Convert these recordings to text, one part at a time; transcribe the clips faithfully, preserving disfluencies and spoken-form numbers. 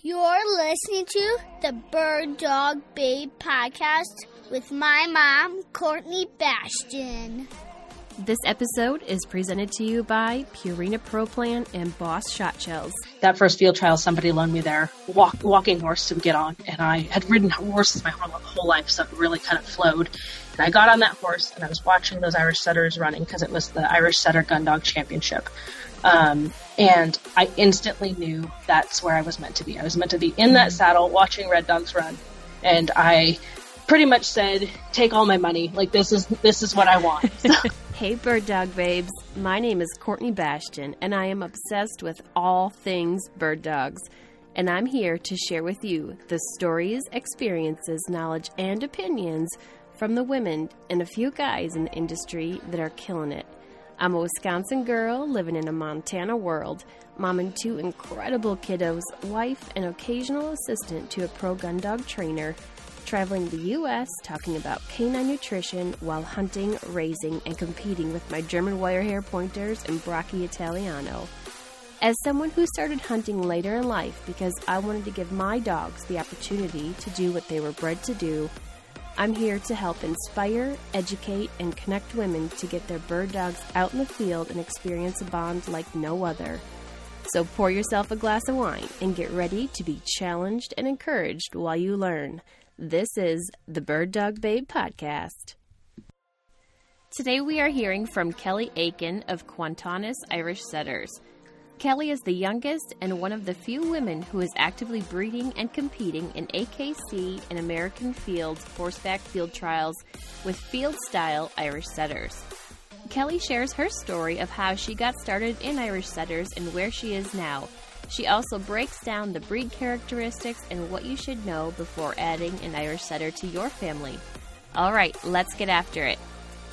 You're listening to the Bird Dog Babe podcast with my mom, Courtney Bastion. This episode is presented to you by Purina Pro Plan and Boss Shot Shells. That first field trial, somebody loaned me their walk, walking horse to get on, and I had ridden horses my whole, whole life, so it really kind of flowed. And I got on that horse, and I was watching those Irish setters running because it was the Irish Setter Gun Dog Championship. Um, and I instantly knew that's where I was meant to be. I was meant to be in that saddle watching Red Dogs run, and I pretty much said, take all my money. Like, this is this is what I want. So. Hey, Bird Dog Babes. My name is Courtney Bastion, and I am obsessed with all things bird dogs. And I'm here to share with you the stories, experiences, knowledge, and opinions from the women and a few guys in the industry that are killing it. I'm a Wisconsin girl living in a Montana world, mom and two incredible kiddos, wife and occasional assistant to a pro gun dog trainer, traveling the U S talking about canine nutrition while hunting, raising, and competing with my German Wirehair pointers and Brachy Italiano. As someone who started hunting later in life because I wanted to give my dogs the opportunity to do what they were bred to do, I'm here to help inspire, educate, and connect women to get their bird dogs out in the field and experience a bond like no other. So pour yourself a glass of wine and get ready to be challenged and encouraged while you learn. This is the Bird Dog Babe podcast. Today we are hearing from Kelly Aiken of Quantanas Irish Setters. Kelly is the youngest and one of the few women who is actively breeding and competing in A K C and American Fields horseback field trials with field-style Irish Setters. Kelly shares her story of how she got started in Irish Setters and where she is now. She also breaks down the breed characteristics and what you should know before adding an Irish Setter to your family. All right, let's get after it.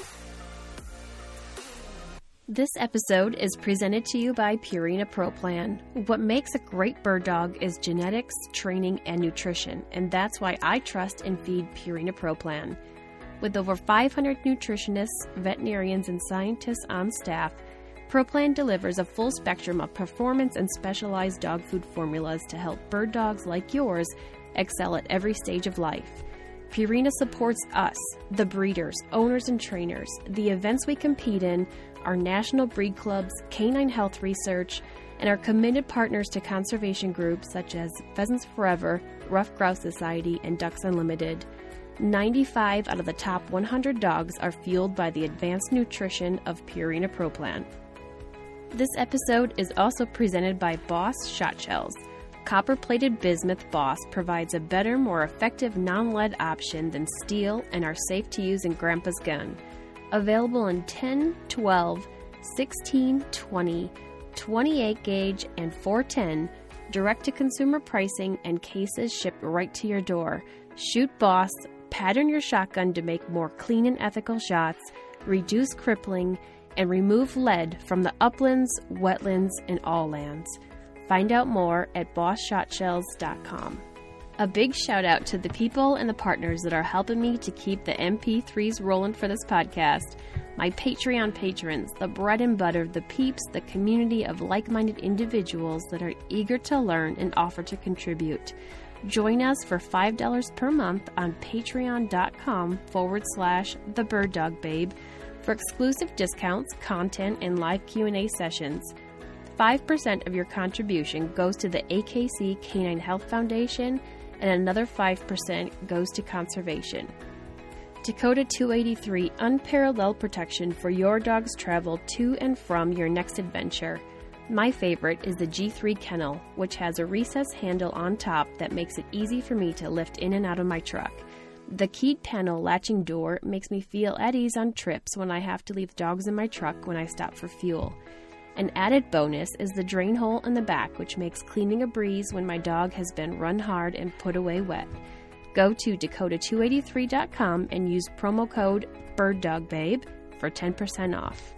This episode is presented to you by Purina Pro Plan. What makes a great bird dog is genetics, training, and nutrition, and that's why I trust and feed Purina Pro Plan. With over five hundred nutritionists, veterinarians, and scientists on staff, ProPlan delivers a full spectrum of performance and specialized dog food formulas to help bird dogs like yours excel at every stage of life. Purina supports us, the breeders, owners, and trainers, the events we compete in, our national breed clubs, canine health research, and our committed partners to conservation groups such as Pheasants Forever, Rough Grouse Society, and Ducks Unlimited. ninety-five out of the top one hundred dogs are fueled by the advanced nutrition of Purina ProPlan. This episode is also presented by Boss Shot Shells. Copper-plated bismuth Boss provides a better, more effective non-lead option than steel and are safe to use in Grandpa's gun. Available in ten, twelve, sixteen, twenty, twenty-eight gauge, and four ten, direct-to-consumer pricing and cases shipped right to your door. Shoot Boss, pattern your shotgun to make more clean and ethical shots, reduce crippling, and remove lead from the uplands, wetlands, and all lands. Find out more at boss shot shells dot com. A big shout out to the people and the partners that are helping me to keep the M P threes rolling for this podcast. My Patreon patrons, the bread and butter, the peeps, the community of like-minded individuals that are eager to learn and offer to contribute. Join us for five dollars per month on patreon.com forward slash the Bird Dog Babe for exclusive discounts, content, and live Q and A sessions. five percent of your contribution goes to the A K C Canine Health Foundation, and another five percent goes to conservation. Dakota two eighty-three unparalleled protection for your dog's travel to and from your next adventure. My favorite is the G three kennel, which has a recessed handle on top that makes it easy for me to lift in and out of my truck. The keyed panel latching door makes me feel at ease on trips when I have to leave dogs in my truck when I stop for fuel. An added bonus is the drain hole in the back, which makes cleaning a breeze when my dog has been run hard and put away wet. Go to dakota two eighty-three dot com and use promo code BIRDDOGBABE for ten percent off.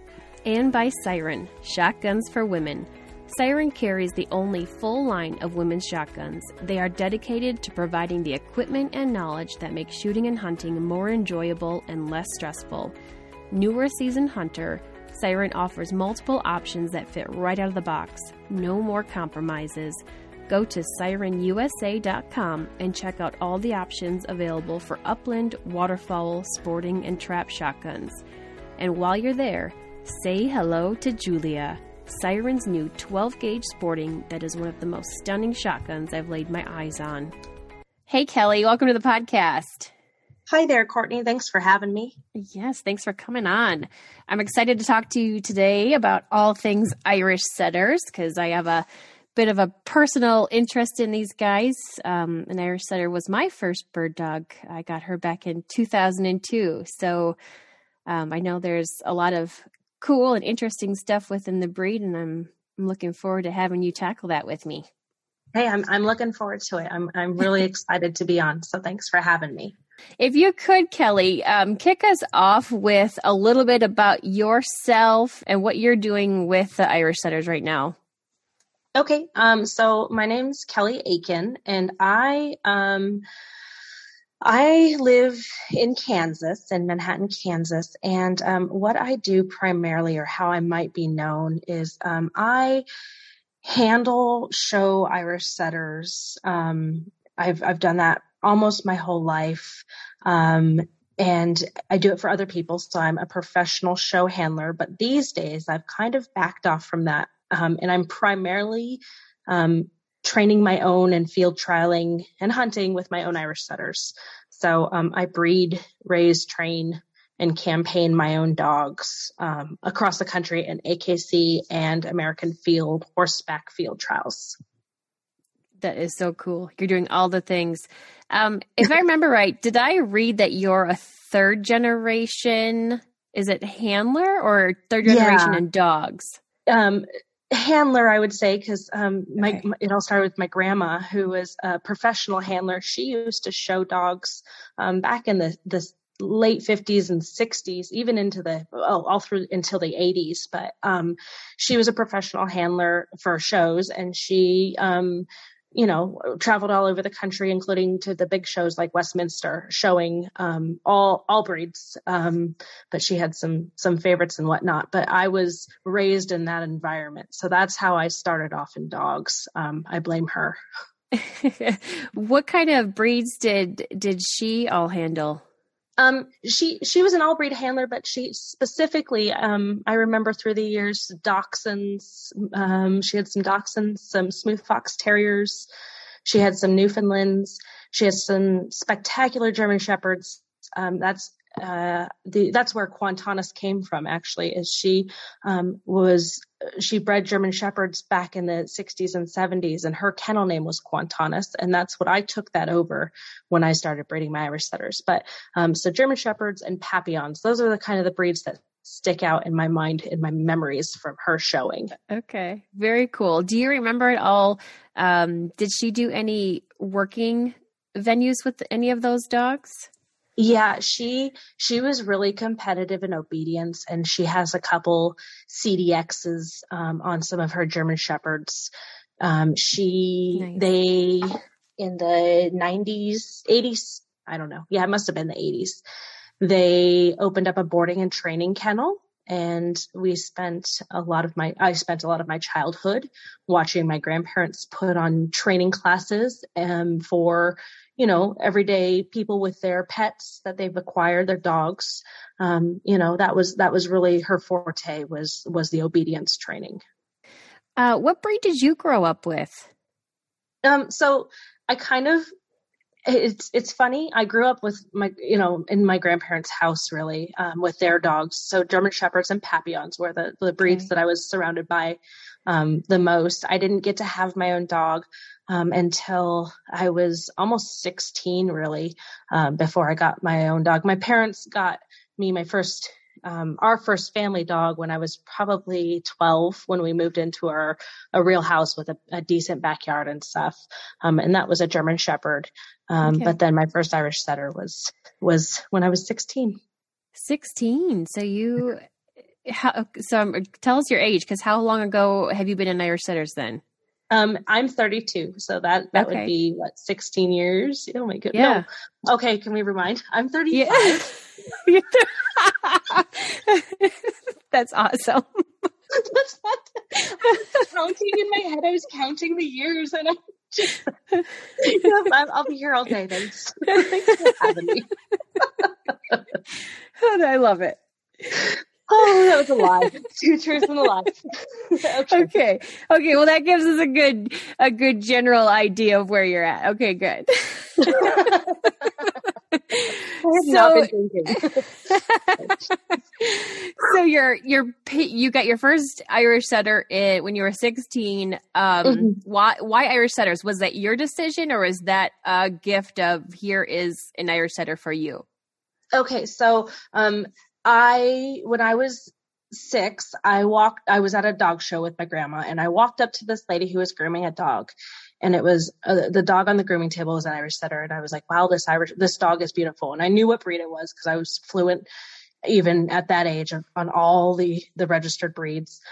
And by Siren, Shotguns for Women. Siren carries the only full line of women's shotguns. They are dedicated to providing the equipment and knowledge that make shooting and hunting more enjoyable and less stressful. Newer seasoned hunter, Siren offers multiple options that fit right out of the box. No more compromises. Go to siren u s a dot com and check out all the options available for upland, waterfowl, sporting, and trap shotguns. And while you're there, say hello to Julia, Siren's new twelve gauge sporting that is one of the most stunning shotguns I've laid my eyes on. Hey, Kelly, welcome to the podcast. Hi there, Courtney. Thanks for having me. Yes, thanks for coming on. I'm excited to talk to you today about all things Irish setters because I have a bit of a personal interest in these guys. Um, an Irish setter was my first bird dog. I got her back in two thousand two. So um, I know there's a lot of cool and interesting stuff within the breed, and I'm, I'm looking forward to having you tackle that with me. Hey, I'm I'm looking forward to it. I'm I'm really excited to be on. So thanks for having me. If you could, Kelly, um, kick us off with a little bit about yourself and what you're doing with the Irish setters right now. Okay, um, so my name's Kelly Aiken, and I um, I live in Kansas, in Manhattan, Kansas, and um, what I do primarily, or how I might be known, is um, I handle show Irish setters. Um, I've I've done that almost my whole life, um, and I do it for other people. So I'm a professional show handler, but these days I've kind of backed off from that. Um, and I'm primarily um, training my own and field trialing and hunting with my own Irish setters. So um, I breed, raise, train, and campaign my own dogs um, across the country in A K C and American field, horseback field trials. That is so cool. You're doing all the things. Um, if I remember right, did I read that you're a third generation, is it handler or third generation Yeah. in dogs? Um, handler, I would say, because um, my, Okay. my it all started with my grandma, who was a professional handler. She used to show dogs um, back in the, the late fifties and sixties, even into the oh, all through until the eighties. But um, she was a professional handler for shows, and she um, you know, traveled all over the country, including to the big shows like Westminster, showing um, all all breeds. Um, but she had some some favorites and whatnot. But I was raised in that environment, so that's how I started off in dogs. Um, I blame her. What kind of breeds did did she all handle? Um, she she was an all breed handler, but she specifically, um, I remember through the years, dachshunds. Um, she had some dachshunds, some smooth fox terriers. She had some Newfoundlands. She has some spectacular German shepherds. Um, that's uh, the that's where Quantanas came from. Actually, is she um, was she bred German shepherds back in the sixties and seventies, and her kennel name was Quantanas, and that's what I took that over when I started breeding my Irish setters. But um, so German shepherds and Papillons, those are the kind of the breeds that stick out in my mind, in my memories from her showing. Okay, very cool. Do you remember at all? Um, did she do any working venues with any of those dogs? Yeah, she she was really competitive in obedience, and she has a couple C D Xs um, on some of her German shepherds. Um, she Nice. they in the nineties, eighties, I don't know. Yeah, it must have been the eighties. They opened up a boarding and training kennel, and we spent a lot of my I spent a lot of my childhood watching my grandparents put on training classes um, for, you know, everyday people with their pets that they've acquired, their dogs. Um, you know, that was that was really her forte, was was the obedience training. Uh, what breed did you grow up with? Um, so I kind of, it's it's funny. I grew up with my, you know, in my grandparents' house, really, um, with their dogs. So German shepherds and Papillons were the the breeds Okay. that I was surrounded by um, the most. I didn't get to have my own dog um, until I was almost sixteen, really, um, before I got my own dog. My parents got me my first, um, our first family dog when I was probably twelve, when we moved into our a real house with a, a decent backyard and stuff. Um, and that was a German Shepherd. Um, Okay. But then my first Irish setter was was when I was sixteen. sixteen. So you, how, so um, tell us your age, because how long ago have you been in Irish setters then? Um, I'm thirty-two, so that that Okay. would be what, sixteen years. Oh my goodness. Yeah. No. Okay, can we rewind? I'm thirty-five. Yeah. That's awesome. That's what I was counting in my head. I was counting the years, and I just, yes, I'll, I'll be here all day. Thanks. Thanks for having me. I love it. Oh, that was a lie. Two truths and a lie. Okay. Okay. Okay. Well, that gives us a good, a good general idea of where you're at. Okay, good. so, so you're, you're, you got your first Irish setter in, when you were sixteen. Um, mm-hmm. why, why Irish setters? Was that your decision, or is that a gift of, here is an Irish setter for you? Okay. So, um, I, when I was six, I walked, I was at a dog show with my grandma, and I walked up to this lady who was grooming a dog, and it was, uh, the dog on the grooming table was an Irish setter. And I was like, wow, this Irish, this dog is beautiful. And I knew what breed it was, because I was fluent even at that age on all the, the registered breeds.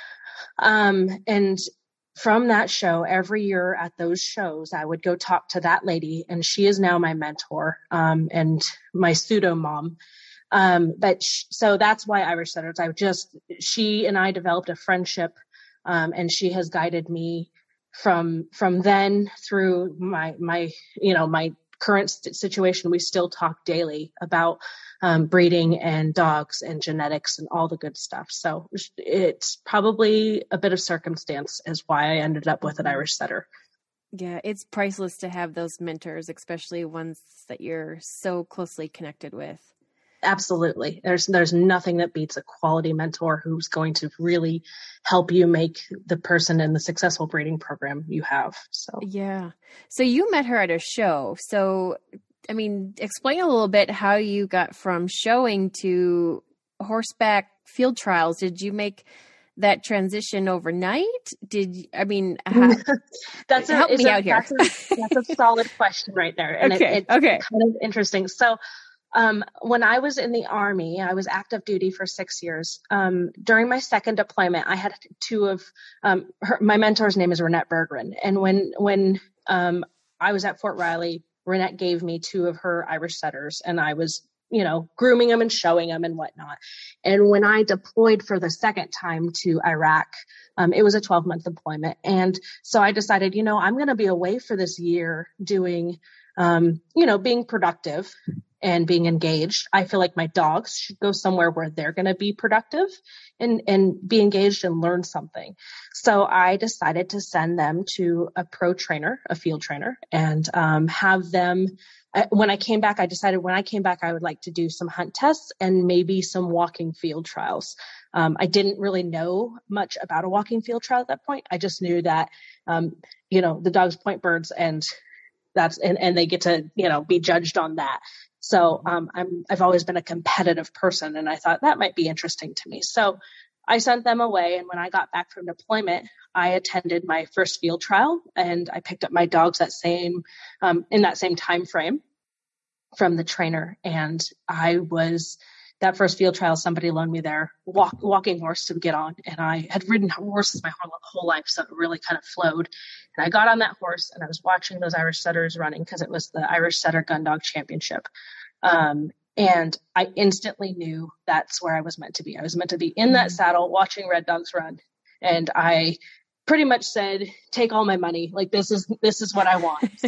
Um, and from that show, every year at those shows, I would go talk to that lady, and she is now my mentor, um, and my pseudo mom. Um, but sh- so that's why Irish setters. I just, she and I developed a friendship, um, and she has guided me from, from then through my, my, you know, my current st- situation. We still talk daily about, um, breeding and dogs and genetics and all the good stuff. So it's probably a bit of circumstance is why I ended up with an Irish setter. Yeah. It's priceless to have those mentors, especially ones that you're so closely connected with. Absolutely. There's, there's nothing that beats a quality mentor who's going to really help you make the person in the successful breeding program you have. So, yeah. So you met her at a show. So, I mean, explain a little bit how you got from showing to horseback field trials. Did you make that transition overnight? Did I mean, how, that's a, help me a, out here. That's a, that's a solid question right there. And okay. it, it's okay. kind of interesting. So, Um, when I was in the Army, I was active duty for six years. Um, during my second deployment, I had two of, um, her, my mentor's name is Renette Berggren. And when, when, um, I was at Fort Riley, Renette gave me two of her Irish setters, and I was, you know, grooming them and showing them and whatnot. And when I deployed for the second time to Iraq, um, it was a twelve month deployment. And so I decided, you know, I'm going to be away for this year doing, um, you know, being productive and being engaged. I feel like my dogs should go somewhere where they're going to be productive and, and be engaged and learn something. So I decided to send them to a pro trainer, a field trainer, and um, have them, uh, when I came back, I decided when I came back, I would like to do some hunt tests and maybe some walking field trials. Um, I didn't really know much about a walking field trial at that point. I just knew that, um, you know, the dogs point birds, and that's, and, and they get to, you know, be judged on that. So, um, I'm, I've always been a competitive person, and I thought that might be interesting to me. So I sent them away. And when I got back from deployment, I attended my first field trial, and I picked up my dogs that same, um, in that same time frame from the trainer. And I was, that first field trial, somebody loaned me their walk, walking horse to get on. And I had ridden horses my whole, whole life, so it really kind of flowed. And I got on that horse, and I was watching those Irish setters running, because it was the Irish Setter Gun Dog Championship. Um, and I instantly knew that's where I was meant to be. I was meant to be in that saddle watching red dogs run. And I pretty much said, take all my money. Like, this is, this is what I want. So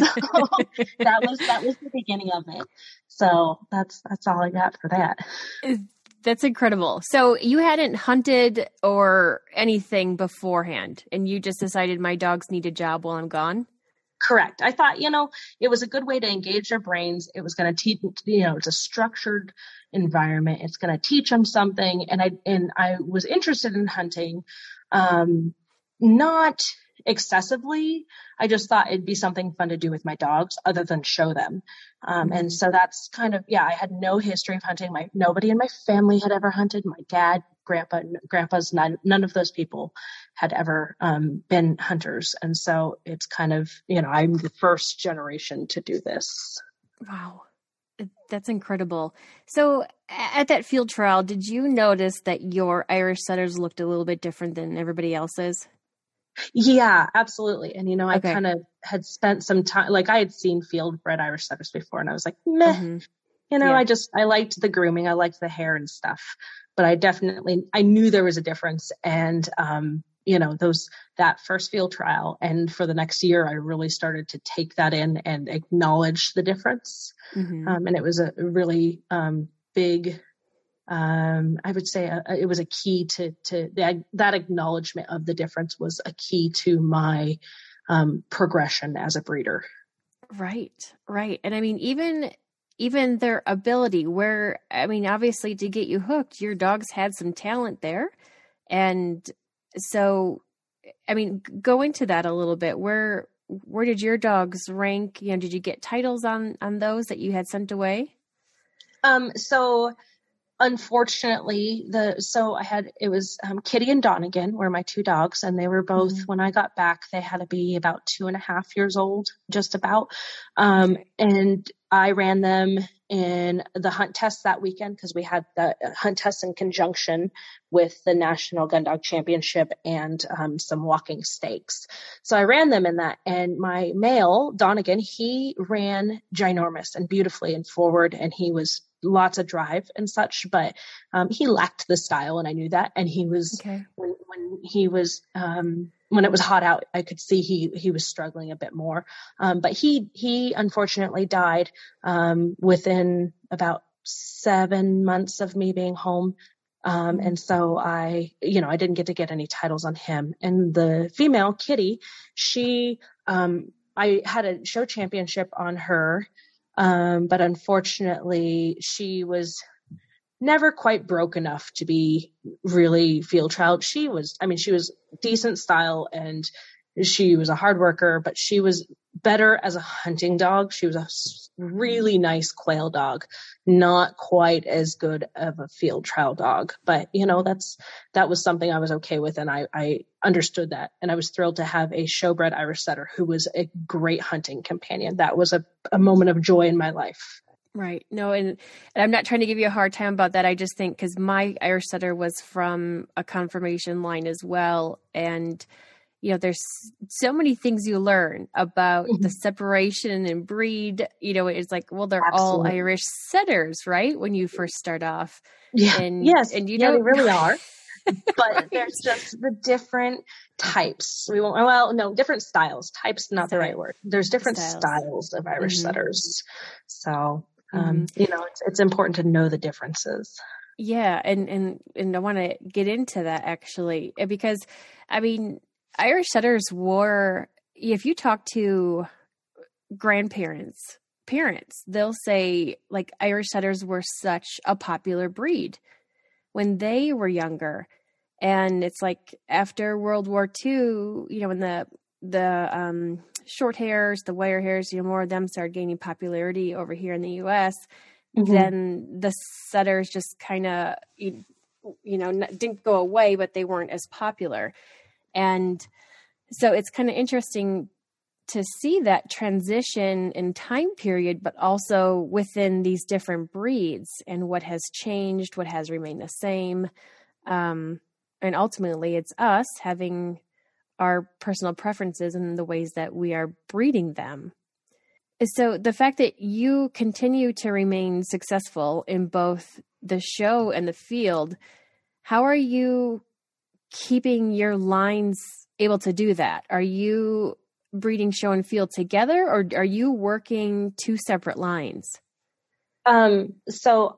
that was, that was the beginning of it. So that's, that's all I got for that. That's incredible. So you hadn't hunted or anything beforehand, and you just decided my dogs need a job while I'm gone? Correct. I thought, you know, it was a good way to engage their brains. It was going to teach, you know, it's a structured environment. It's going to teach them something. And I, and I was interested in hunting, um, not excessively. I just thought it'd be something fun to do with my dogs other than show them. Um, mm-hmm. And so that's kind of, yeah, I had no history of hunting. My, nobody in my family had ever hunted. My dad, grandpa, grandpas, none, none of those people had ever, um, been hunters. And so it's kind of, you know, I'm the first generation to do this. Wow. That's incredible. So at that field trial, did you notice that your Irish setters looked a little bit different than everybody else's? Yeah, absolutely. And, you know, I okay. kind of had spent some time, like I had seen field bred Irish setters before, and I was like, meh, mm-hmm. you know, yeah. I just, I liked the grooming. I liked the hair and stuff. but I definitely, I knew there was a difference. And, um, you know, those, that first field trial. And for the next year, I really started to take that in and acknowledge the difference. Mm-hmm. Um, and it was a really, um, big, um, I would say a, it was a key to, to that, that acknowledgement of the difference was a key to my, um, progression as a breeder. Right. Right. And I mean, even, even their ability where, I mean, obviously to get you hooked, your dogs had some talent there. And so, I mean, go into that a little bit. Where, where did your dogs rank? You know, did you get titles on, on those that you had sent away? Um, so unfortunately the, so I had, it was, um, Kitty and Donegan were my two dogs, and they were both, mm-hmm. when I got back, they had to be about two and a half years old, just about. Um, okay. And I ran them in the hunt test that weekend because we had the hunt test in conjunction with the National Gun Dog Championship and um, some walking stakes. So I ran them in that, and my male, Donegan, he ran ginormous and beautifully and forward, and he was lots of drive and such, but um, he lacked the style, and I knew that. And he was, okay. when, when he was, um, when it was hot out, I could see he, he was struggling a bit more. Um, but he, he unfortunately died, um, within about seven months of me being home. Um, and so I, you know, I didn't get to get any titles on him. And the female, Kitty, she, um, I had a show championship on her. Um, but unfortunately she was never quite broke enough to be really field trialed. She was, I mean, she was decent style and she was a hard worker, but she was better as a hunting dog. She was a really nice quail dog, not quite as good of a field trial dog, but you know, that's, that was something I was okay with. And I, I understood that. And I was thrilled to have a showbred Irish setter who was a great hunting companion. That was a, a moment of joy in my life. Right. No, and, and I'm not trying to give you a hard time about that. I just think because my Irish setter was from a conformation line as well. And, you know, there's so many things you learn about mm-hmm. the separation and breed. You know, it's like, well, they're Absolutely. all Irish setters, right? When you first start off. Yeah. And, yes. And you yeah, know, they really are. But right. there's just the different types. We won't, well, no, different styles. Types, not Sorry. the right word. There's different styles, styles of Irish mm-hmm. setters. So, um, mm-hmm. you know, it's, it's important to know the differences. Yeah. And, and, and I want to get into that actually, because I mean, Irish setters were, if you talk to grandparents, parents, they'll say like Irish setters were such a popular breed when they were younger. And it's like after World War Two, you know, when the, the, um, short hairs, the wire hairs, you know, more of them started gaining popularity over here in the U S, mm-hmm. then the setters just kind of, you, you know, didn't go away, but they weren't as popular. And so it's kind of interesting to see that transition in time period, but also within these different breeds and what has changed, what has remained the same. Um, and ultimately it's us having our personal preferences and the ways that we are breeding them. So the fact that you continue to remain successful in both the show and the field, how are you keeping your lines able to do that? Are you breeding show and field together, or are you working two separate lines? Um, so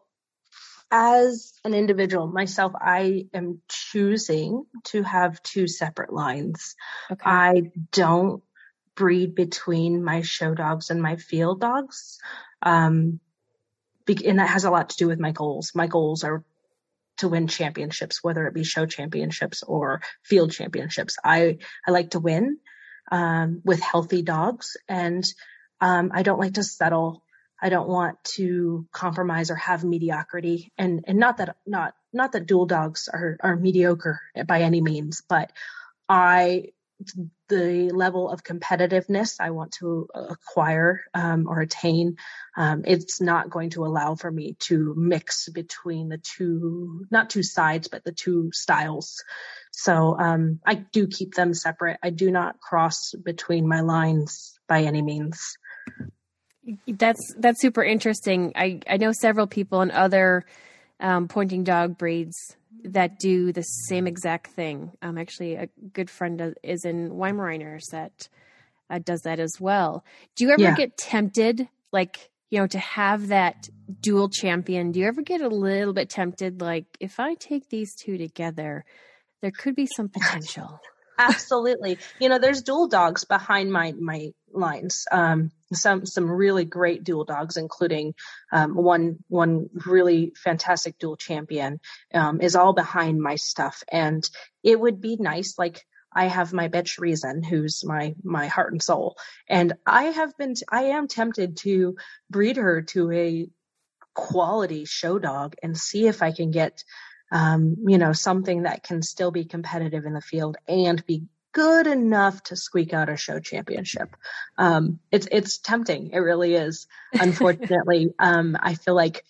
as an individual, myself, I am choosing to have two separate lines. Okay. I don't breed between my show dogs and my field dogs. Um, and that has a lot to do with my goals. My goals are to win championships, whether it be show championships or field championships. I, I like to win, um, with healthy dogs, and, um, I don't like to settle. I don't want to compromise or have mediocrity. And, and not that, not, not that dual dogs are, are mediocre by any means, but I, the level of competitiveness I want to acquire, um, or attain, um, it's not going to allow for me to mix between the two, not two sides, but the two styles. So, um, I do keep them separate. I do not cross between my lines by any means. That's, that's super interesting. I, I know several people in other um, pointing dog breeds that do the same exact thing. Um, actually, a good friend is in Weimaraners that uh, does that as well. Do you ever Yeah. get tempted, like, you know, to have that dual champion? Do you ever get a little bit tempted, like, if I take these two together, there could be some potential? Absolutely. You know, there's dual dogs behind my, my lines. Um, some, some really great dual dogs, including, um, one, one really fantastic dual champion, um, is all behind my stuff. And it would be nice. Like, I have my bitch Reason, who's my, my heart and soul. And I have been, t- I am tempted to breed her to a quality show dog and see if I can get, Um, you know, something that can still be competitive in the field and be good enough to squeak out a show championship. Um, it's, it's tempting. It really is. Unfortunately, um, I feel like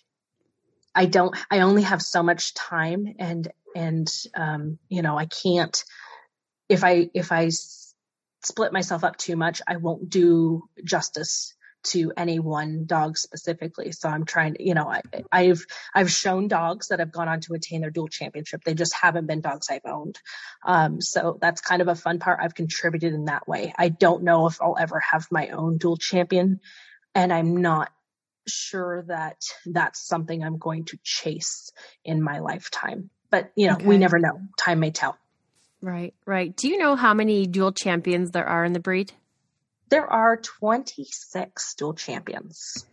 I don't, I only have so much time and, and, um, you know, I can't, if I, if I s- split myself up too much, I won't do justice to any one dog specifically. So I'm trying to, you know, I, I've, I've shown dogs that have gone on to attain their dual championship. They just haven't been dogs I've owned. Um, so that's kind of a fun part. I've contributed in that way. I don't know if I'll ever have my own dual champion, and I'm not sure that that's something I'm going to chase in my lifetime, but you know, Okay. we never know. Time may tell. Right, right. Do you know how many dual champions there are in the breed? There are twenty-six dual champions.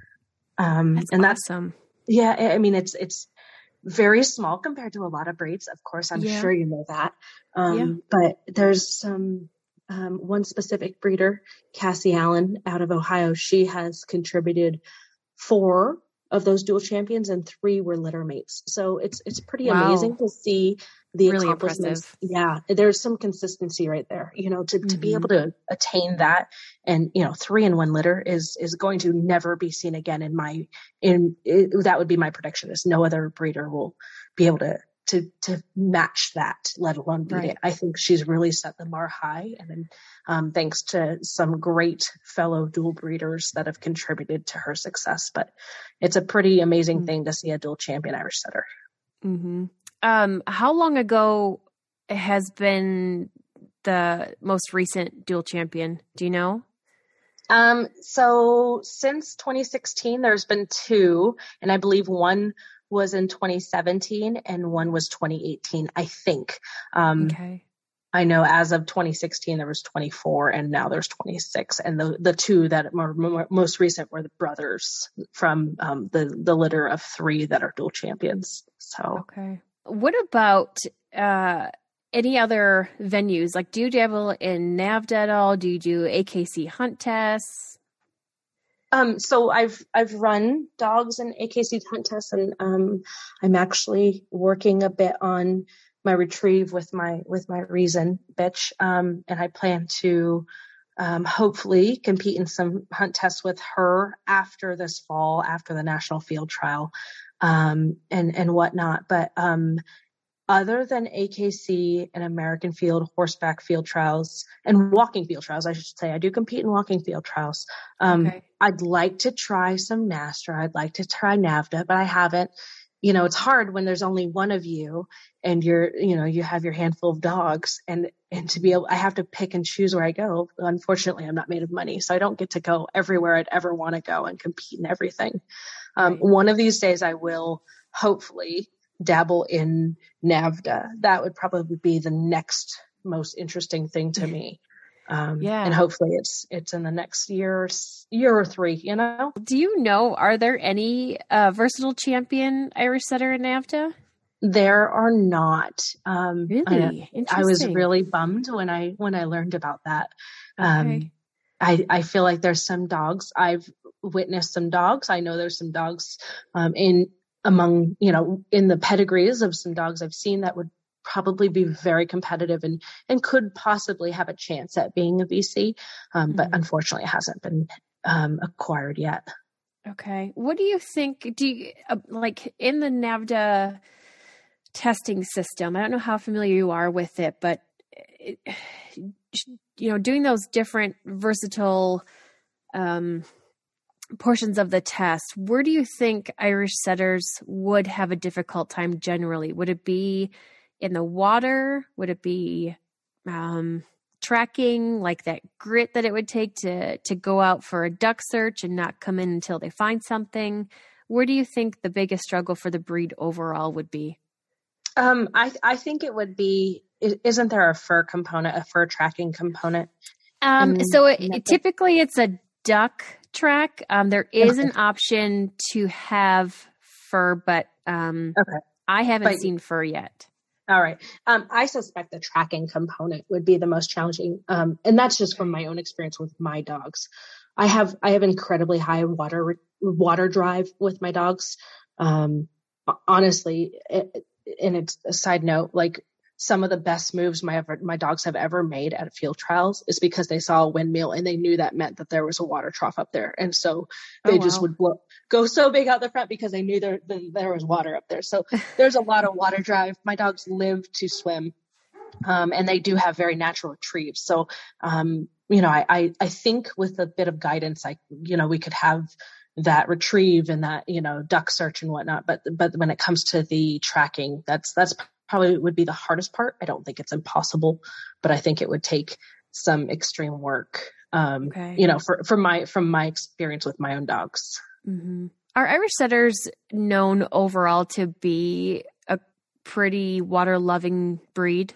Um, That's and that's, awesome. yeah, I I mean, it's, it's very small compared to a lot of breeds. Of course, I'm Yeah. sure you know that. Um, Yeah. but there's some, um, one specific breeder, Cassie Allen out of Ohio. She has contributed four of those dual champions and three were litter mates. So it's, it's pretty Wow. amazing to see the Really accomplishments. impressive. Yeah. There's some consistency right there, you know, to, to be Mhm. able to attain that. And, you know, three in one litter is, is going to never be seen again in my, in it, that would be my prediction, is no other breeder will be able to, to, to match that, let alone beat Right. it. I think she's really set the bar high. And then, um, thanks to some great fellow dual breeders that have contributed to her success, but it's a pretty amazing Mm. thing to see a dual champion Irish setter. Mm-hmm. Um, how long ago has been the most recent dual champion? Do you know? Um, so since twenty sixteen, there's been two, and I believe one was in twenty seventeen and one was twenty eighteen, I think. Um, Okay. I know as of twenty sixteen, there was twenty-four and now there's twenty-six. And the, the two that are more, most recent were the brothers from, um, the, the litter of three that are dual champions. So. Okay. What about, uh, any other venues? Like, do you dabble in NAVHDA at all? Do you do A K C hunt tests? Um, so I've, I've run dogs and A K C hunt tests, and, um, I'm actually working a bit on my retrieve with my, with my Reason bitch. Um, and I plan to, um, hopefully compete in some hunt tests with her after this fall, after the national field trial, um, and, and whatnot. But, um, other than A K C and American field, horseback field trials, and walking field trials, I should say, I do compete in walking field trials. Um, Okay. I'd like to try some NASTRA. I'd like to try NAVHDA, but I haven't. You know, it's hard when there's only one of you and you're, you know, you have your handful of dogs, and, and to be able, I have to pick and choose where I go. Unfortunately, I'm not made of money, so I don't get to go everywhere I'd ever want to go and compete in everything. Um, Right. One of these days I will hopefully dabble in NAVHDA. That would probably be the next most interesting thing to me. Um, Yeah. and hopefully it's, it's in the next year, year or three, you know? Do you know, are there any uh, versatile champion Irish setter in NAVHDA? There are not. Um, Really? I, Interesting. I was really bummed when I, when I learned about that. Um, Okay. I, I feel like there's some dogs. I've witnessed some dogs. I know there's some dogs, um, in, among, you know, in the pedigrees of some dogs I've seen that would probably be very competitive and, and could possibly have a chance at being a V C. Um, but Mhm. unfortunately it hasn't been, um, acquired yet. Okay. What do you think, do you, uh, like in the NAVHDA testing system, I don't know how familiar you are with it, but, it, you know, doing those different versatile, um, portions of the test, where do you think Irish setters would have a difficult time generally? Would it be in the water? Would it be um, tracking, like that grit that it would take to, to go out for a duck search and not come in until they find something? Where do you think the biggest struggle for the breed overall would be? Um, I I think it would be, isn't there a fur component, a fur tracking component? Um, so it, it, typically it's a duck track. Um, there is okay. an option to have fur, but um, okay. I haven't but, seen fur yet. All right. Um, I suspect the tracking component would be the most challenging. Um, and that's just from my own experience with my dogs. I have, I have incredibly high water, water drive with my dogs. Um, honestly, it, and it's a side note, like some of the best moves my ever, my dogs have ever made at field trials is because they saw a windmill and they knew that meant that there was a water trough up there. And so they oh, wow. just would blow, go so big out the front because they knew there, there was water up there. So there's a lot of water drive. My dogs live to swim. Um, and they do have very natural retrieves. So, um, you know, I, I, I think with a bit of guidance, I, you know, we could have that retrieve and that, you know, duck search and whatnot. But, but when it comes to the tracking, that's, that's probably would be the hardest part. I don't think it's impossible, but I think it would take some extreme work, um, okay. you know, for, for my, from my experience with my own dogs. Mm-hmm. Are Irish setters known overall to be a pretty water loving breed?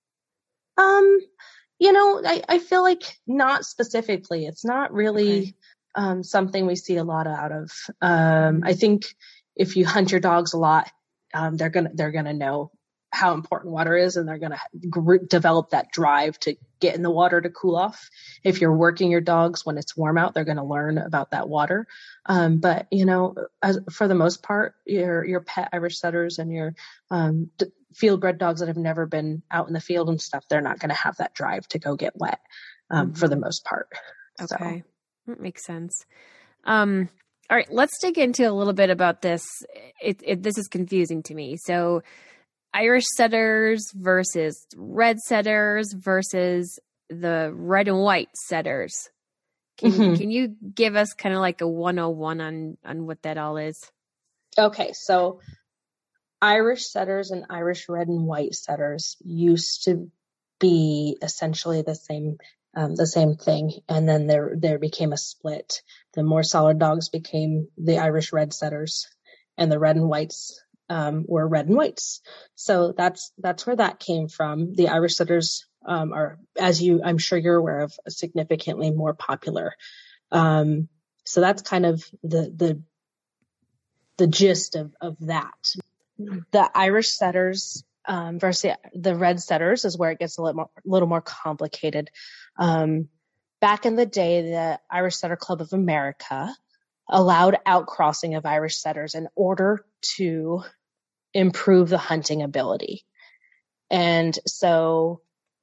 Um, you know, I, I feel like not specifically. It's not really okay. um, something we see a lot out of. Um, I think if you hunt your dogs a lot, um, they're gonna they're gonna know how important water is, and they're gonna gr- develop that drive to get in the water to cool off. If you're working your dogs when it's warm out, they're gonna learn about that water. Um, but you know, as, for the most part, your your pet Irish setters and your um, d- field-bred dogs that have never been out in the field and stuff, they're not going to have that drive to go get wet um, mm-hmm. for the most part. Okay. So. That makes sense. Um, all right, let's dig into a little bit about this. It, it, this is confusing to me. So Irish setters versus red setters versus the red and white setters. Can, mm-hmm. can you give us kind of like a one oh one on, on what that all is? Okay, so Irish setters and Irish red and white setters used to be essentially the same, um, the same thing. And then there, there became a split. The more solid dogs became the Irish red setters, and the red and whites, um, were red and whites. So that's, that's where that came from. The Irish setters, um, are, as you, I'm sure you're aware of, significantly more popular. Um, so that's kind of the, the, the gist of, of that. The Irish setters um, versus the red setters is where it gets a little more, little more complicated. Um, back in the day, the Irish Setter Club of America allowed outcrossing of Irish setters in order to improve the hunting ability. And so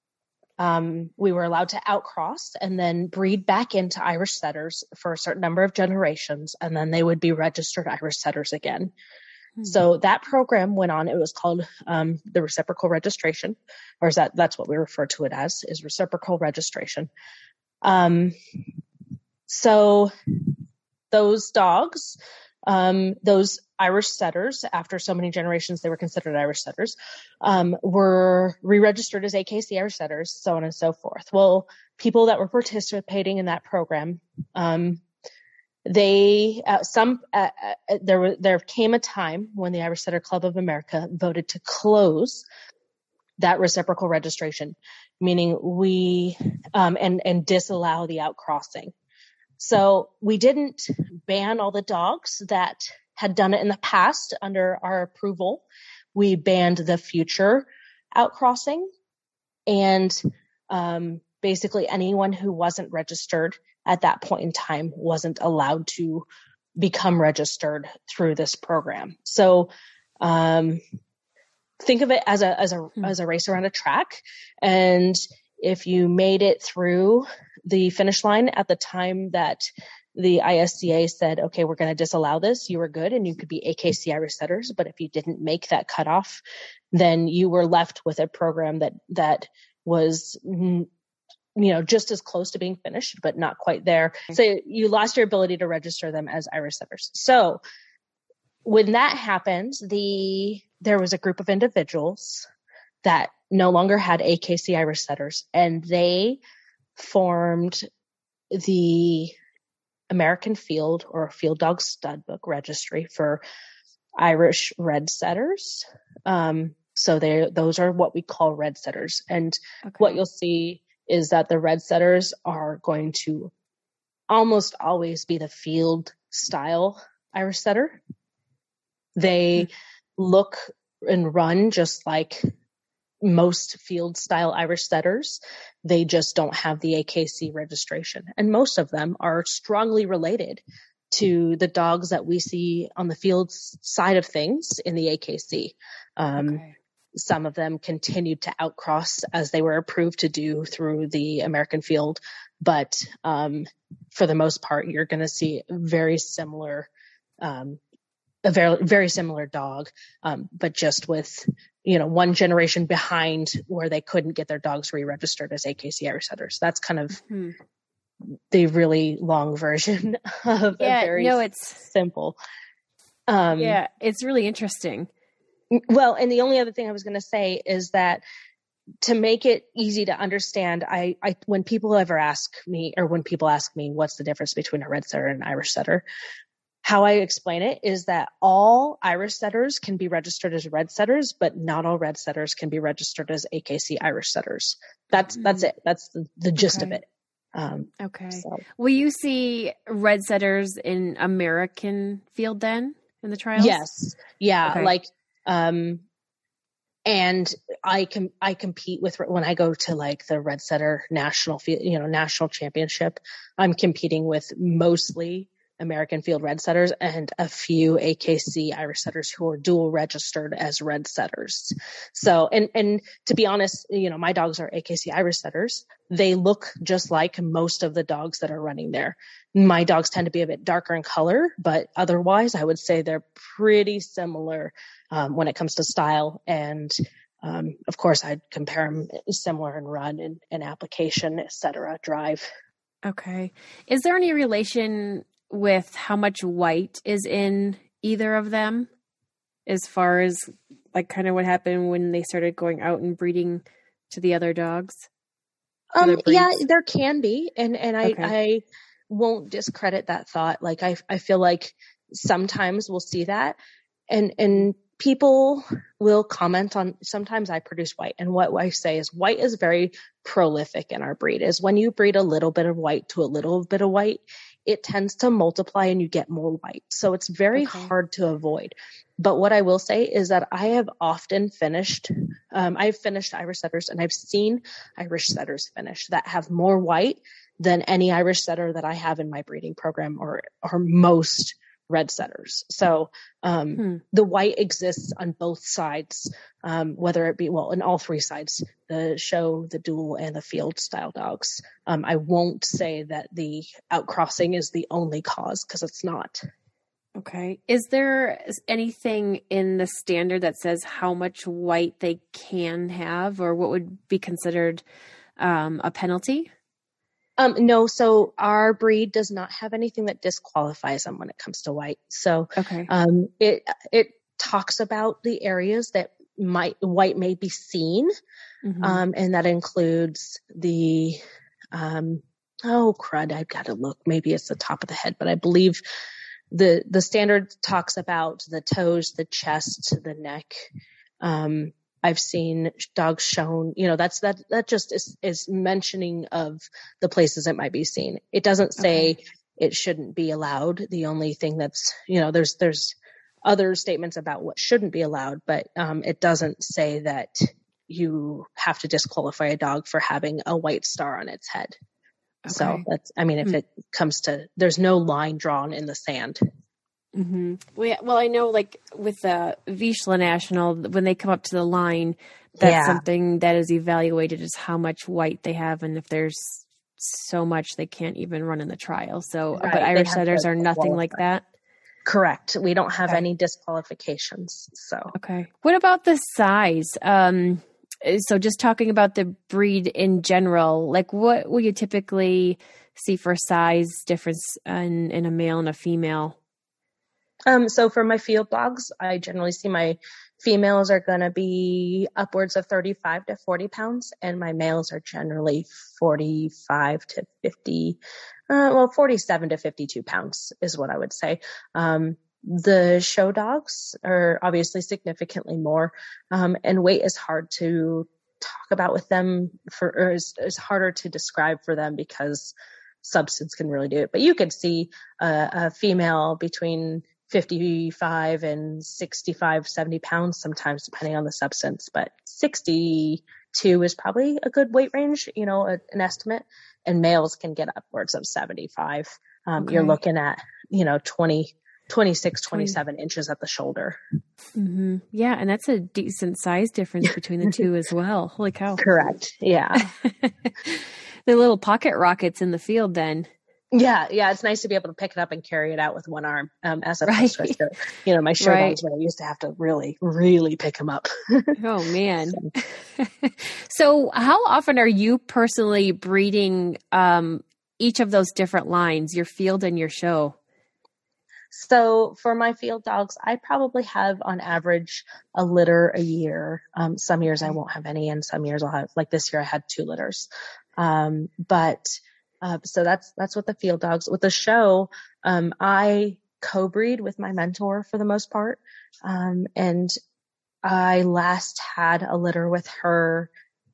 um, we were allowed to outcross and then breed back into Irish setters for a certain number of generations, and then they would be registered Irish setters again. So that program went on. It was called um, the reciprocal registration, or is that that's what we refer to it as, is reciprocal registration. Um, so those dogs, um, those Irish setters, after so many generations, they were considered Irish setters, um, were re-registered as A K C Irish setters, so on and so forth. Well, people that were participating in that program, um, They, uh, some, uh, uh, there, there came a time when the Irish Setter Club of America voted to close that reciprocal registration, meaning we, um, and, and disallow the outcrossing. So we didn't ban all the dogs that had done it in the past under our approval. We banned the future outcrossing, and, um, basically anyone who wasn't registered at that point in time wasn't allowed to become registered through this program. So, um, think of it as a, as a, hmm. as a race around a track. And if you made it through the finish line at the time that the I S C A said, okay, we're going to disallow this, you were good and you could be A K C Irish setters. But if you didn't make that cutoff, then you were left with a program that, that was, you know, just as close to being finished, but not quite there. So you lost your ability to register them as Irish setters. So when that happened, the there was a group of individuals that no longer had A K C Irish setters, and they formed the American Field or Field Dog Stud Book Registry for Irish red setters. Um, so they those are what we call red setters. And okay. what you'll see is that the red setters are going to almost always be the field style Irish setter. They mm-hmm. look and run just like most field style Irish setters. They just don't have the A K C registration. And most of them are strongly related to the dogs that we see on the field side of things in the A K C. Um, okay. Some of them continued to outcross as they were approved to do through the American Field. But um, for the most part, you're going to see very similar, um, a very, very similar dog, um, but just with, you know, one generation behind where they couldn't get their dogs re-registered as A K C Irish setters. That's kind of mm-hmm. the really long version of yeah, a very no, it's simple. Um, yeah, it's really interesting. Well, and the only other thing I was going to say is that to make it easy to understand, I, I, when people ever ask me, or when people ask me, what's the difference between a red setter and an Irish setter, how I explain it is that all Irish setters can be registered as red setters, but not all red setters can be registered as A K C Irish setters. That's, mm-hmm. that's it. That's the, the gist okay. of it. Um, okay. So. Will you see red setters in American Field then in the trials? Yes. Yeah. Okay. Like, um, and I can, I compete with, when I go to like the red setter national field, you know, national championship, I'm competing with mostly American Field red setters and a few A K C Irish setters who are dual registered as red setters. So, and, and to be honest, you know, my dogs are A K C Irish setters. They look just like most of the dogs that are running there. My dogs tend to be a bit darker in color, but otherwise I would say they're pretty similar, um, when it comes to style. And, um, of course I'd compare them similar in run and, and application, et cetera, drive. Okay. Is there any relation with how much white is in either of them as far as like kind of what happened when they started going out and breeding to the other dogs? Um, yeah, there can be. And, and I, okay. I won't discredit that thought. Like I, I feel like sometimes we'll see that and, and people will comment on, sometimes I produce white, and what I say is white is very prolific in our breed. Is when you breed a little bit of white to a little bit of white, it tends to multiply and you get more white. So it's very okay. hard to avoid. But what I will say is that I have often finished, um, I've finished Irish setters and I've seen Irish setters finish that have more white than any Irish setter that I have in my breeding program or, or most red setters. So, um, hmm. the white exists on both sides, um, whether it be, well, in all three sides, the show, the dual, and the field style dogs. Um, I won't say that the outcrossing is the only cause, because it's not. Okay. Is there anything in the standard that says how much white they can have, or what would be considered um, a penalty? Um, no, so our breed does not have anything that disqualifies them when it comes to white. So, okay. um, it, it talks about the areas that might, white may be seen. Mm-hmm. Um, and that includes the, um, oh crud, I've got to look, maybe it's the top of the head, but I believe the, the standard talks about the toes, the chest, the neck. Um, I've seen dogs shown, you know, that's, that, that just is, is mentioning of the places it might be seen. It doesn't say okay. it shouldn't be allowed. The only thing that's, you know, there's, there's other statements about what shouldn't be allowed, but, um, it doesn't say that you have to disqualify a dog for having a white star on its head. Okay. So that's, I mean, if mm-hmm. it comes to, there's no line drawn in the sand. Mm-hmm. Well, yeah, well, I know like with the Vizsla National, when they come up to the line, that's yeah. something that is evaluated as how much white they have. And if there's so much, they can't even run in the trial. So, right. but Irish setters are nothing like that. Correct. We don't have okay. any disqualifications. So, okay. What about the size? Um, so just talking about the breed in general, like what will you typically see for size difference in, in a male and a female? Um, so for my field dogs, I generally see my females are going to be upwards of thirty-five to forty pounds, and my males are generally forty-five to fifty, uh, well, forty-seven to fifty-two pounds is what I would say. Um, the show dogs are obviously significantly more, um, and weight is hard to talk about with them for, or is, is harder to describe for them because substance can really do it. But you could see a, a female between fifty-five and sixty-five, seventy pounds sometimes, depending on the substance, but sixty-two is probably a good weight range, you know, a, an estimate, and males can get upwards of seventy-five. Um, okay. You're looking at, you know, twenty, twenty-six, twenty-seven twenty. Inches at the shoulder. Mm-hmm. Yeah. And that's a decent size difference between the two as well. Holy cow. Correct. Yeah. The little pocket rockets in the field then. Yeah, yeah, it's nice to be able to pick it up and carry it out with one arm, um, as opposed right. to, you know, my show right. dogs where I used to have to really, really pick them up. Oh man! So. So, how often are you personally breeding um, each of those different lines, your field and your show? So, for my field dogs, I probably have on average a litter a year. Um, some years I won't have any, and some years I'll have. Like this year, I had two litters, um, but. Uh, so that's, that's what the field dogs with the show. Um, I co-breed with my mentor for the most part. Um, and I last had a litter with her.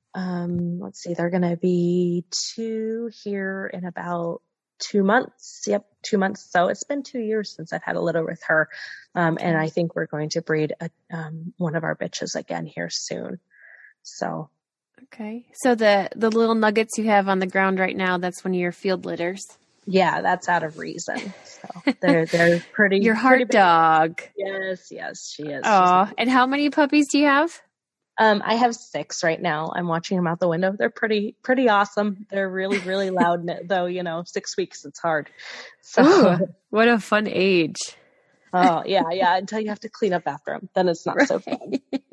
Um, let's see, they're going to be two here in about two months. Yep. Two months. So it's been two years since I've had a litter with her. Um, and I think we're going to breed a, um, one of our bitches again here soon. So. Okay. So the, the little nuggets you have on the ground right now, that's one of your field litters. Yeah, that's out of reason. So they're, they're pretty. Your heart pretty dog. Yes, yes, she is. Oh, and how many puppies do you have? Um, I have six right now. I'm watching them out the window. They're pretty, pretty awesome. They're really, really loud though, you know, six weeks, it's hard. So Ooh, what a fun age. Oh yeah. Yeah. Until you have to clean up after them. Then it's not right. so fun.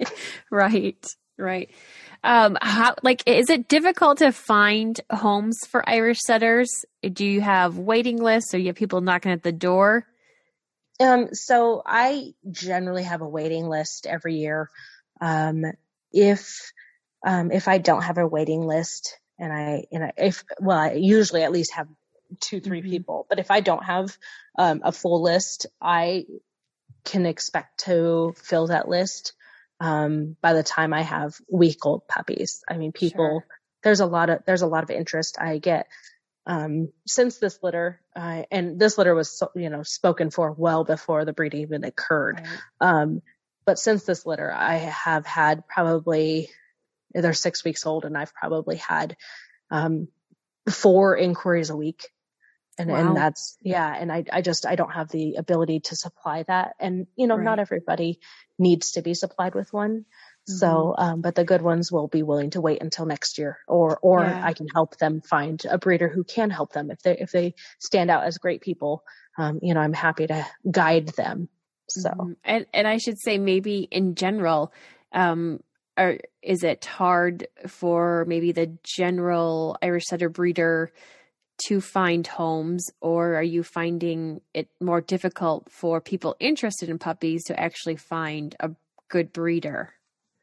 Right. Right. Um, how, like, is it difficult to find homes for Irish setters? Do you have waiting lists or you have people knocking at the door? Um, so I generally have a waiting list every year. Um, if, um, if I don't have a waiting list and I, and I, if, well, I usually at least have two, three mm-hmm. people, but if I don't have, um, a full list, I can expect to fill that list. Um, by the time I have week old puppies. I mean, people, sure. there's a lot of, there's a lot of interest I get, um, since this litter, uh, and this litter was, so, you know, spoken for well before the breeding even occurred. Right. Um, but since this litter, I have had probably, they're six weeks old and I've probably had, um, four inquiries a week. And, wow. and that's, yeah. And I, I just, I don't have the ability to supply that. And, you know, right. not everybody needs to be supplied with one. Mm-hmm. So, um, but the good ones will be willing to wait until next year or, or yeah. I can help them find a breeder who can help them if they, if they stand out as great people. Um, you know, I'm happy to guide them. So, mm-hmm. and, and I should say maybe in general, um, or is it hard for maybe the general Irish setter breeder to find homes, or are you finding it more difficult for people interested in puppies to actually find a good breeder?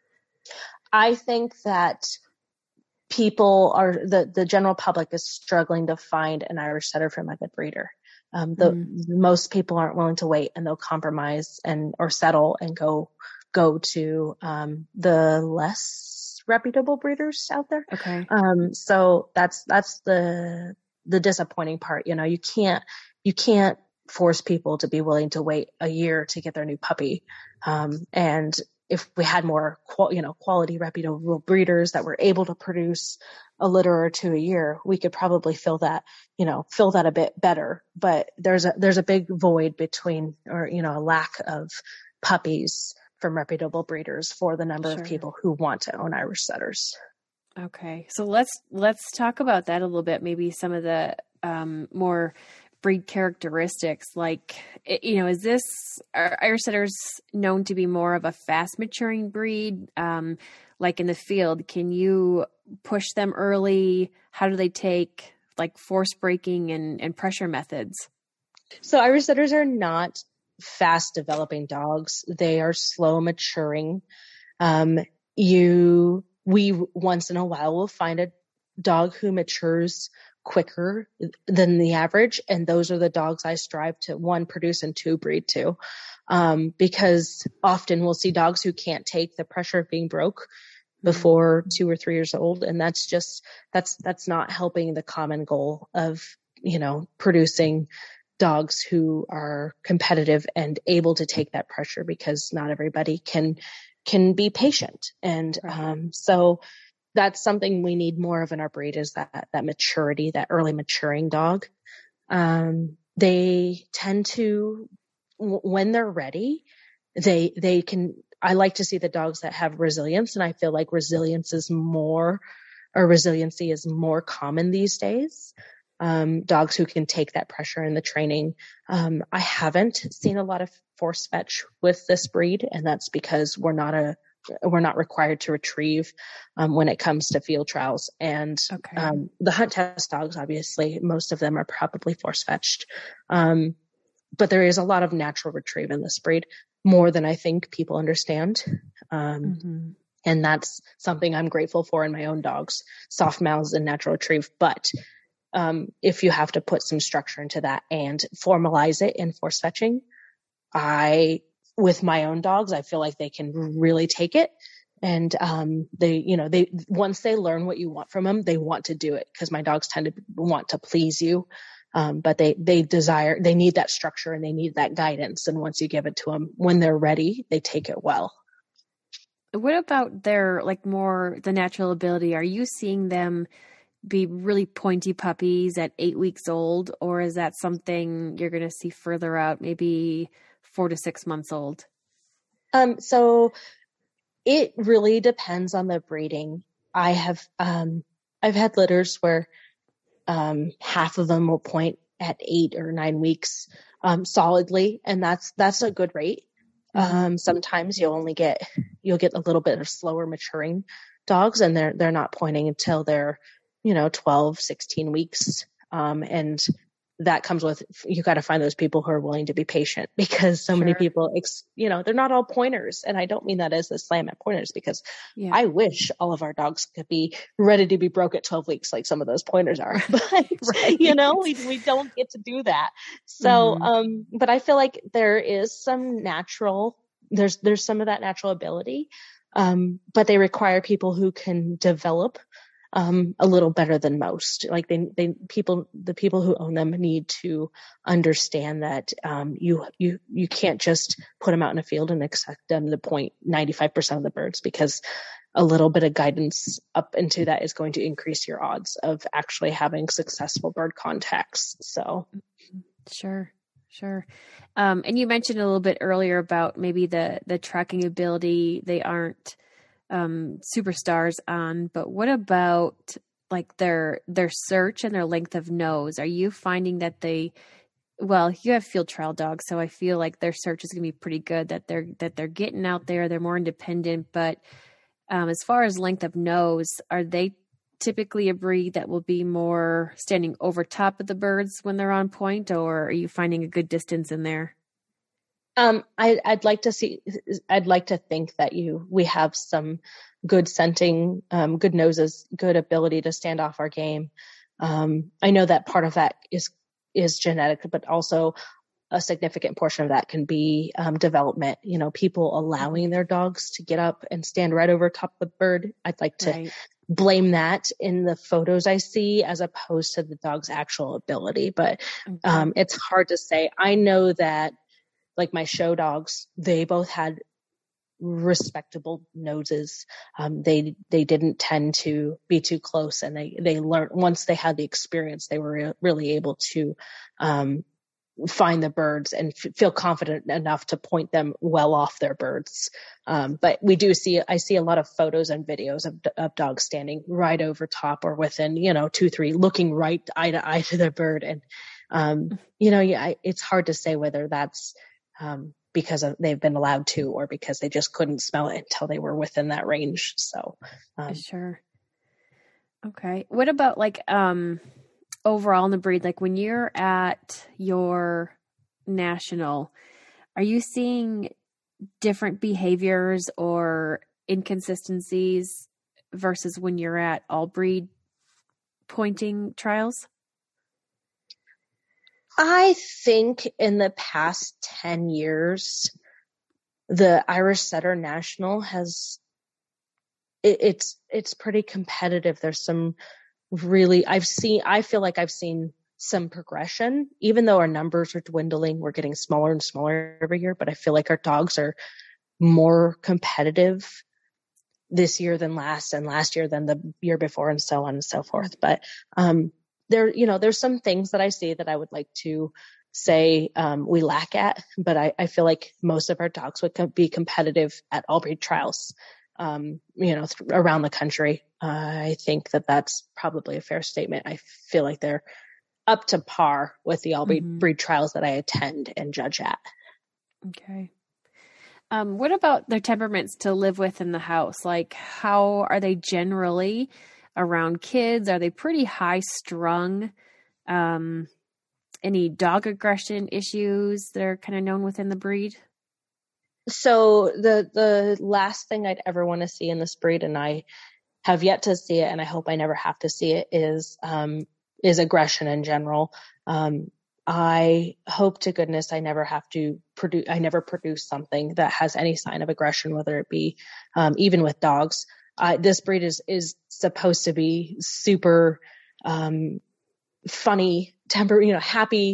I think that people are, the, the general public is struggling to find an Irish setter from a good breeder. Um, the mm. most people aren't willing to wait and they'll compromise and, or settle and go, go to, um, the less reputable breeders out there. Okay. Um, so that's, that's the, the disappointing part. You know, you can't, you can't force people to be willing to wait a year to get their new puppy. Um, and if we had more, qual- you know, quality, reputable breeders that were able to produce a litter or two a year, we could probably fill that, you know, fill that a bit better. But there's a, there's a big void between, or, you know, a lack of puppies from reputable breeders for the number sure. of people who want to own Irish setters. Okay. So let's, let's talk about that a little bit. Maybe some of the, um, more breed characteristics? Like, you know, is this, are Irish setters known to be more of a fast maturing breed? Um, like in the field, can you push them early? How do they take like force breaking and, and pressure methods? So Irish setters are not fast developing dogs. They are slow maturing. Um, you, we once in a while will find a dog who matures quicker than the average. And those are the dogs I strive to, one, produce, and two, breed to. Um, because often we'll see dogs who can't take the pressure of being broke before two or three years old. And that's just, that's, that's not helping the common goal of, you know, producing dogs who are competitive and able to take that pressure, because not everybody can, can be patient. And, um, so that's something we need more of in our breed, is that, that maturity, that early maturing dog. Um, they tend to, w- when they're ready, they, they can, I like to see the dogs that have resilience. And I feel like resilience is more, or resiliency is more common these days. Um, dogs who can take that pressure in the training. Um, I haven't seen a lot of force fetch with this breed, and that's because we're not a, we're not required to retrieve, um, when it comes to field trials. And, okay. um, the hunt test dogs, obviously, most of them are probably force fetched. Um, but there is a lot of natural retrieve in this breed, more than I think people understand. Um, mm-hmm. And that's something I'm grateful for in my own dogs, soft mouths and natural retrieve. But, um, if you have to put some structure into that and formalize it in force fetching, I, with my own dogs, I feel like they can really take it. And, um, they, you know, they, once they learn what you want from them, they want to do it, because my dogs tend to want to please you. Um, but they, they desire, they need that structure and they need that guidance. And once you give it to them, when they're ready, they take it well. What about their, like, more the natural ability? Are you seeing them be really pointy puppies at eight weeks old, or is that something you're going to see further out, maybe four to six months old? Um, so it really depends on the breeding. I have, um, I've had litters where, um, half of them will point at eight or nine weeks, um, solidly. And that's, that's a good rate. Mm-hmm. Um, sometimes you'll only get, you'll get a little bit of slower maturing dogs, and they're, they're not pointing until they're, you know, twelve, sixteen weeks. Um, and that comes with, you got to find those people who are willing to be patient, because so sure. many people, ex, you know, they're not all pointers. And I don't mean that as a slam at pointers, because yeah. I wish all of our dogs could be ready to be broke at twelve weeks, like some of those pointers are, but right. you know, we, we don't get to do that. So, mm-hmm. um, but I feel like there is some natural, there's, there's some of that natural ability. Um, but they require people who can develop Um, a little better than most. Like they, they, people, the people who own them need to understand that, um, you, you, you can't just put them out in a field and expect them to point ninety-five percent of the birds, because a little bit of guidance up into that is going to increase your odds of actually having successful bird contacts. So. Sure. Sure. Um, and you mentioned a little bit earlier about maybe the, the tracking ability. They aren't, um, superstars on, but what about like their, their search and their length of nose? Are you finding that they, well, you have field trial dogs, so I feel like their search is going to be pretty good, that they're, that they're getting out there, they're more independent, but, um, as far as length of nose, are they typically a breed that will be more standing over top of the birds when they're on point, or are you finding a good distance in there? Um, I, I'd like to see, I'd like to think that you, we have some good scenting, um, good noses, good ability to stand off our game. Um, I know that part of that is, is genetic, but also a significant portion of that can be, um, development, you know, people allowing their dogs to get up and stand right over top of the bird. I'd like to right. blame that in the photos I see, as opposed to the dog's actual ability. But, okay. um, it's hard to say. I know that, like my show dogs, they both had respectable noses. Um, they, they didn't tend to be too close, and they, they learned, once they had the experience, they were re- really able to, um, find the birds and f- feel confident enough to point them well off their birds. Um, but we do see, I see a lot of photos and videos of, of dogs standing right over top or within, you know, two, three, looking right eye to eye to their bird. And, Um, you know, yeah, I, it's hard to say whether that's um, because of, they've been allowed to, or because they just couldn't smell it until they were within that range. So, um, sure. Okay. What about like um, overall in the breed? Like when you're at your national, are you seeing different behaviors or inconsistencies versus when you're at all breed pointing trials? I think in the past ten years, the Irish Setter National has, it, it's, it's pretty competitive. There's some really, I've seen, I feel like I've seen some progression, even though our numbers are dwindling. We're getting smaller and smaller every year, but I feel like our dogs are more competitive this year than last, and last year than the year before, and so on and so forth. But, um, there, you know, there's some things that I see that I would like to say um, we lack at, but I, I feel like most of our dogs would com- be competitive at all breed trials, um, you know, th- around the country. Uh, I think that that's probably a fair statement. I feel like they're up to par with the all breed, Mm-hmm. breed trials that I attend and judge at. Okay. Um, what about their temperaments to live with in the house? Like, how are they generally around kids? Are they pretty high strung? Um, any dog aggression issues that are kind of known within the breed? So the, the last thing I'd ever want to see in this breed, and I have yet to see it, and I hope I never have to see it, is, um, is aggression in general. Um, I hope to goodness I never have to produce, I never produce something that has any sign of aggression, whether it be, um, even with dogs. Uh, this breed is, is supposed to be super, um, funny, temper, you know, happy,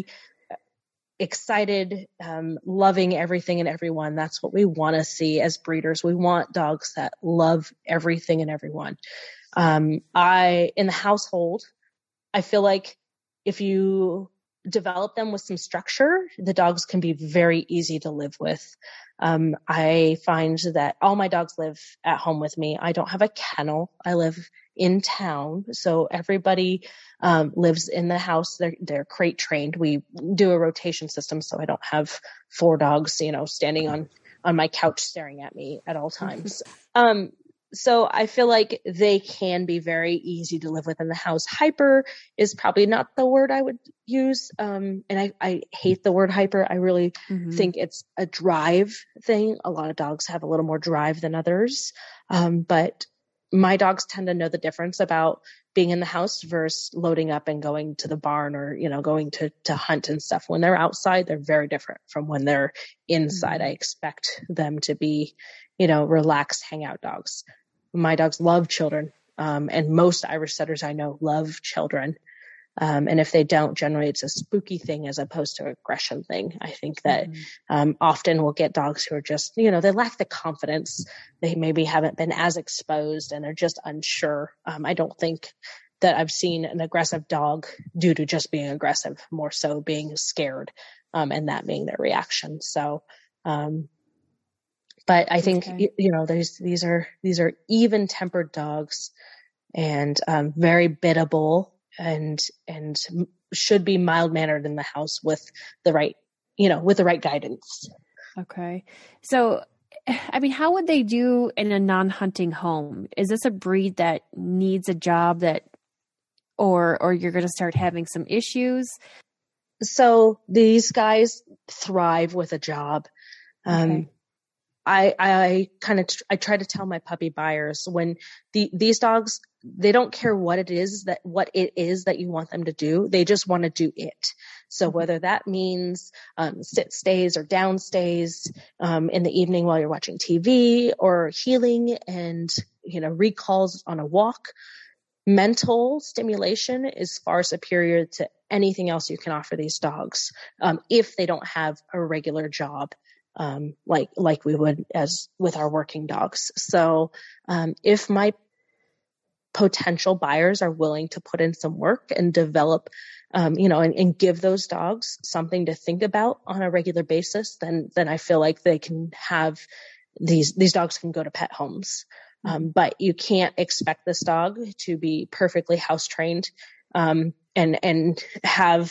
excited, um, loving everything and everyone. That's what we want to see as breeders. We want dogs that love everything and everyone. Um, I, in the household, I feel like if you develop them with some structure, the dogs can be very easy to live with. Um, I find that all my dogs live at home with me. I don't have a kennel. I live in town. So everybody, um, lives in the house. They're, they're crate trained. We do a rotation system. So I don't have four dogs, you know, standing on, on my couch staring at me at all times. um, So I feel like they can be very easy to live with in the house. Hyper is probably not the word I would use. Um, and I, I hate the word hyper. I really mm-hmm. think it's a drive thing. A lot of dogs have a little more drive than others. Um, but my dogs tend to know the difference about being in the house versus loading up and going to the barn, or, you know, going to, to hunt and stuff. When they're outside, they're very different from when they're inside. Mm-hmm. I expect them to be, you know, relaxed, hangout dogs. My dogs love children. Um, and most Irish setters I know love children. Um, and if they don't, generally it's a spooky thing as opposed to an aggression thing. I think that, mm-hmm. um, often we'll get dogs who are just, you know, they lack the confidence. They maybe haven't been as exposed and they're just unsure. Um, I don't think that I've seen an aggressive dog due to just being aggressive, more so being scared, um, and that being their reaction. So, um, but I think, okay. you, you know, there's, these are, these are even tempered dogs and, um, very biddable and, and should be mild mannered in the house with the right, you know, with the right guidance. Okay. So, I mean, how would they do in a non-hunting home? Is this a breed that needs a job that, or, or you're going to start having some issues? So these guys thrive with a job. Um, okay. I, I kind of, tr- I try to tell my puppy buyers when the, these dogs, they don't care what it is that, what it is that you want them to do. They just want to do it. So whether that means, um, sit stays or down stays, um, in the evening while you're watching T V, or healing and, you know, recalls on a walk, mental stimulation is far superior to anything else you can offer these dogs. Um, if they don't have a regular job. Um, like, like we would as with our working dogs. So, um, if my potential buyers are willing to put in some work and develop, um, you know, and, and give those dogs something to think about on a regular basis, then, then I feel like they can have these, these dogs can go to pet homes. Um, but you can't expect this dog to be perfectly house trained, um, and, and have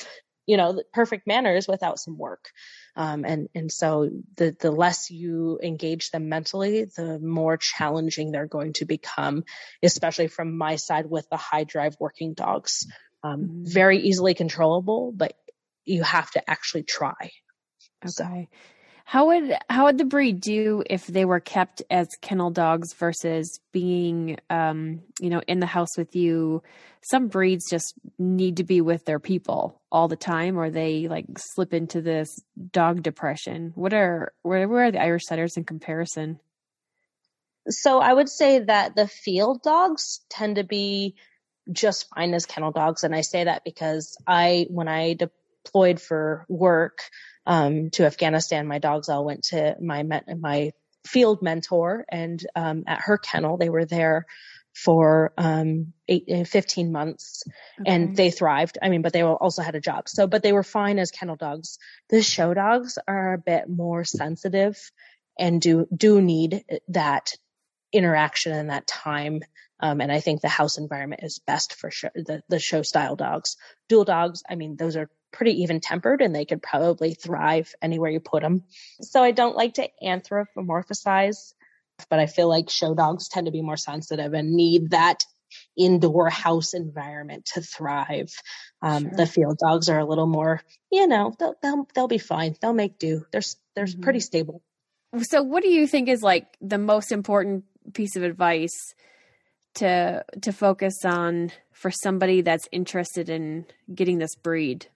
you know, perfect manners without some work. Um, and, and so the, the less you engage them mentally, the more challenging they're going to become, especially from my side with the high drive working dogs. Um, mm-hmm. Very easily controllable, but you have to actually try. Okay. So. How would how would the breed do if they were kept as kennel dogs versus being, um, you know, in the house with you? Some breeds just need to be with their people all the time, or they like slip into this dog depression. What are where, where are the Irish Setters in comparison? So I would say that the field dogs tend to be just fine as kennel dogs, and I say that because I when I deployed for work. Um, to Afghanistan, my dogs all went to my my field mentor, and um, at her kennel, they were there for um, eight, fifteen months, okay. And they thrived. I mean, but they also had a job. So, but they were fine as kennel dogs. The show dogs are a bit more sensitive and do do need that interaction and that time. Um, and I think the house environment is best for show, the, the show style dogs. Dual dogs, I mean, those are pretty even tempered and they could probably thrive anywhere you put them. So I don't like to anthropomorphize, but I feel like show dogs tend to be more sensitive and need that indoor house environment to thrive. Um, sure. The field dogs are a little more, you know, they'll, they'll, they'll be fine. They'll make do. They're, they're mm-hmm. pretty stable. So what do you think is like the most important piece of advice to to focus on for somebody that's interested in getting this breed?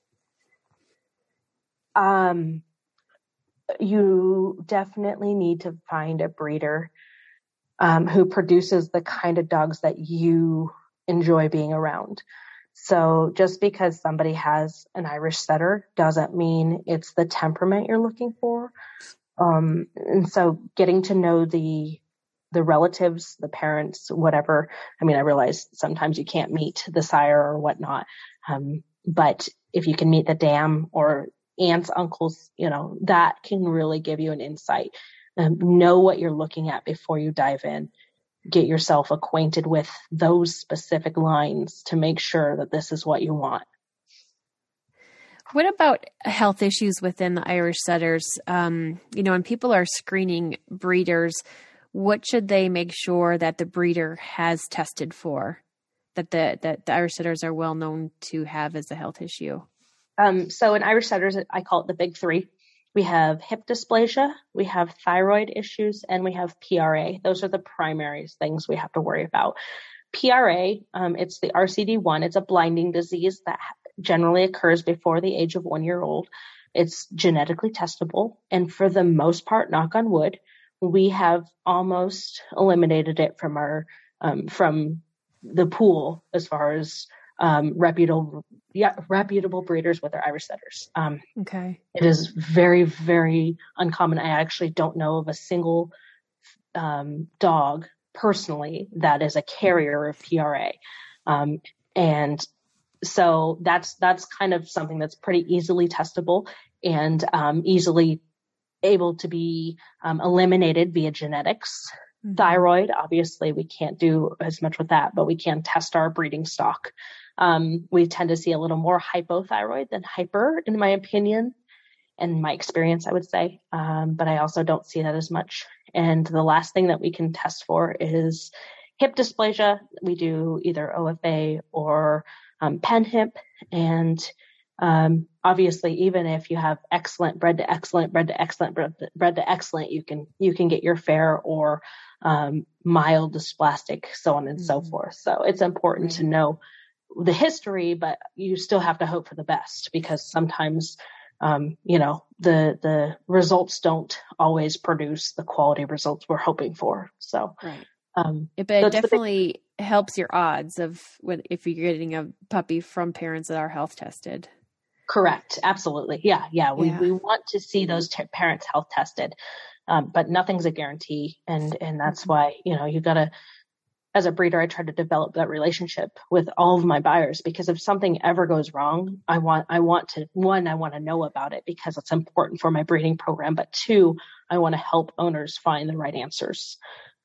Um, you definitely need to find a breeder um, who produces the kind of dogs that you enjoy being around. So just because somebody has an Irish setter doesn't mean it's the temperament you're looking for. Um, and so getting to know the the relatives, the parents, whatever. I mean, I realize sometimes you can't meet the sire or whatnot. Um, but if you can meet the dam or aunts, uncles, you know, that can really give you an insight. Um, know what you're looking at before you dive in. Get yourself acquainted with those specific lines to make sure that this is what you want. What about health issues within the Irish setters? Um, you know, when people are screening breeders, what should they make sure that the breeder has tested for, that the that the Irish setters are well known to have as a health issue? Um, so in Irish setters, I call it the big three. We have hip dysplasia, we have thyroid issues, and we have P R A. Those are the primary things we have to worry about. P R A, um, it's the R C D one. It's a blinding disease that generally occurs before the age of one year old. It's genetically testable. And for the most part, knock on wood, we have almost eliminated it from our, um, from the pool as far as, um, reputable, yeah, reputable breeders with our Irish setters. Um, okay. It is very, very uncommon. I actually don't know of a single, um, dog personally that is a carrier of P R A. Um, and so that's, that's kind of something that's pretty easily testable and, um, easily able to be, um, eliminated via genetics. Mm-hmm. Thyroid, obviously we can't do as much with that, but we can test our breeding stock. Um, we tend to see a little more hypothyroid than hyper, in my opinion, and my experience, I would say. Um, but I also don't see that as much. And the last thing that we can test for is hip dysplasia. We do either O F A or um, pen hip. And um, obviously, even if you have excellent bred to excellent, bred to excellent, bred to, bred to excellent, you can you can get your fair or um, mild dysplastic, so on and mm-hmm. so forth. So it's important mm-hmm. to know the history, but you still have to hope for the best because sometimes, um, you know, the the results don't always produce the quality results we're hoping for. So, right. um, it, but it definitely big... helps your odds of when, if you're getting a puppy from parents that are health tested. Correct. Absolutely. Yeah. Yeah. We, yeah. we want to see those t- parents health tested. Um, but nothing's a guarantee. And, and that's mm-hmm. why, you know, you gotta, as a breeder, I try to develop that relationship with all of my buyers, because if something ever goes wrong, I want, I want to, one, I want to know about it because it's important for my breeding program, but two, I want to help owners find the right answers.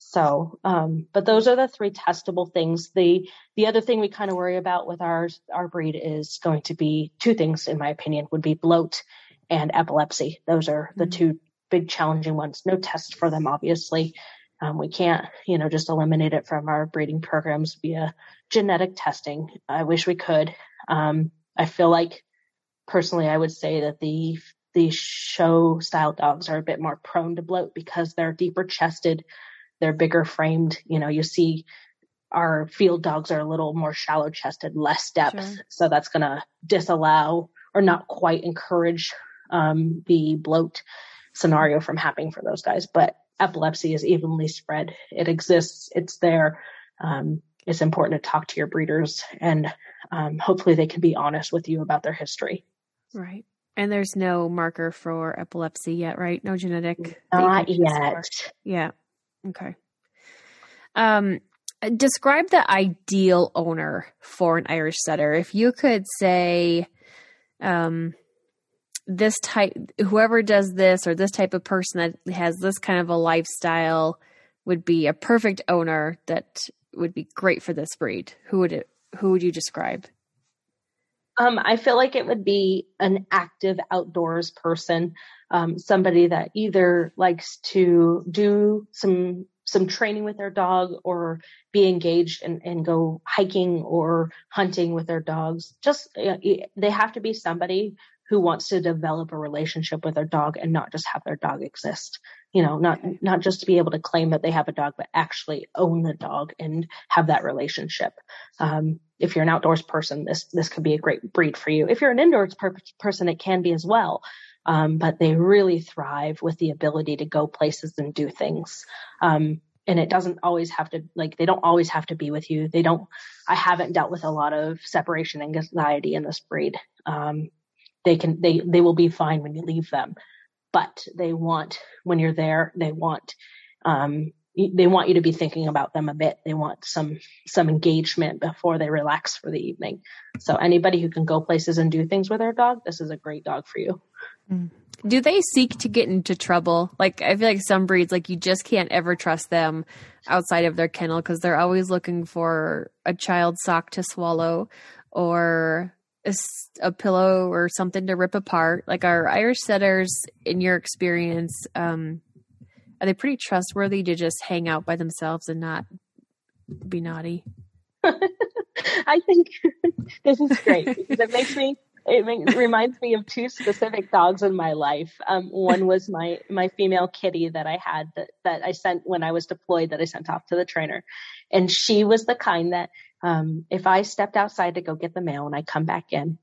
So, um, but those are the three testable things. The, the other thing we kind of worry about with our, our breed is going to be two things, in my opinion, would be bloat and epilepsy. Those are the mm-hmm. two big challenging ones. No test for them, obviously. Um, we can't, you know, just eliminate it from our breeding programs via genetic testing. I wish we could. Um, I feel like personally, I would say that the, the show style dogs are a bit more prone to bloat because they're deeper chested. They're bigger framed. You know, you see our field dogs are a little more shallow chested, less depth. Sure. So that's going to disallow or not quite encourage um, the bloat scenario from happening for those guys. But epilepsy is evenly spread. It exists. It's there. Um, it's important to talk to your breeders, and um, hopefully they can be honest with you about their history. Right. And there's no marker for epilepsy yet, right? No genetic. Not yet. Yeah. Okay. Um, describe the ideal owner for an Irish setter. If you could say, um, this type, whoever does this or this type of person that has this kind of a lifestyle would be a perfect owner that would be great for this breed. Who would it, who would you describe? Um, I feel like it would be an active outdoors person, um, somebody that either likes to do some some training with their dog or be engaged and, and go hiking or hunting with their dogs. Just uh, they have to be somebody who wants to develop a relationship with their dog and not just have their dog exist. You know, not not just to be able to claim that they have a dog, but actually own the dog and have that relationship. Um, if you're an outdoors person, this this could be a great breed for you. If you're an indoors per- person, it can be as well. Um, but they really thrive with the ability to go places and do things. Um, and it doesn't always have to, like, they don't always have to be with you. They don't, I haven't dealt with a lot of separation anxiety in this breed. Um, they can, they, they will be fine when you leave them, but they want, when you're there, they want, um, they want you to be thinking about them a bit. They want some, some engagement before they relax for the evening. So anybody who can go places and do things with their dog, this is a great dog for you. Do they seek to get into trouble? Like, I feel like some breeds, like, you just can't ever trust them outside of their kennel because they're always looking for a child's sock to swallow or a, a pillow or something to rip apart. Like, our Irish setters, in your experience, um, are they pretty trustworthy to just hang out by themselves and not be naughty? I think this is great because it makes me, it makes, reminds me of two specific dogs in my life. Um, one was my, my female kitty that I had that, that I sent when I was deployed, that I sent off to the trainer. And she was the kind that, um, if I stepped outside to go get the mail and I come back in,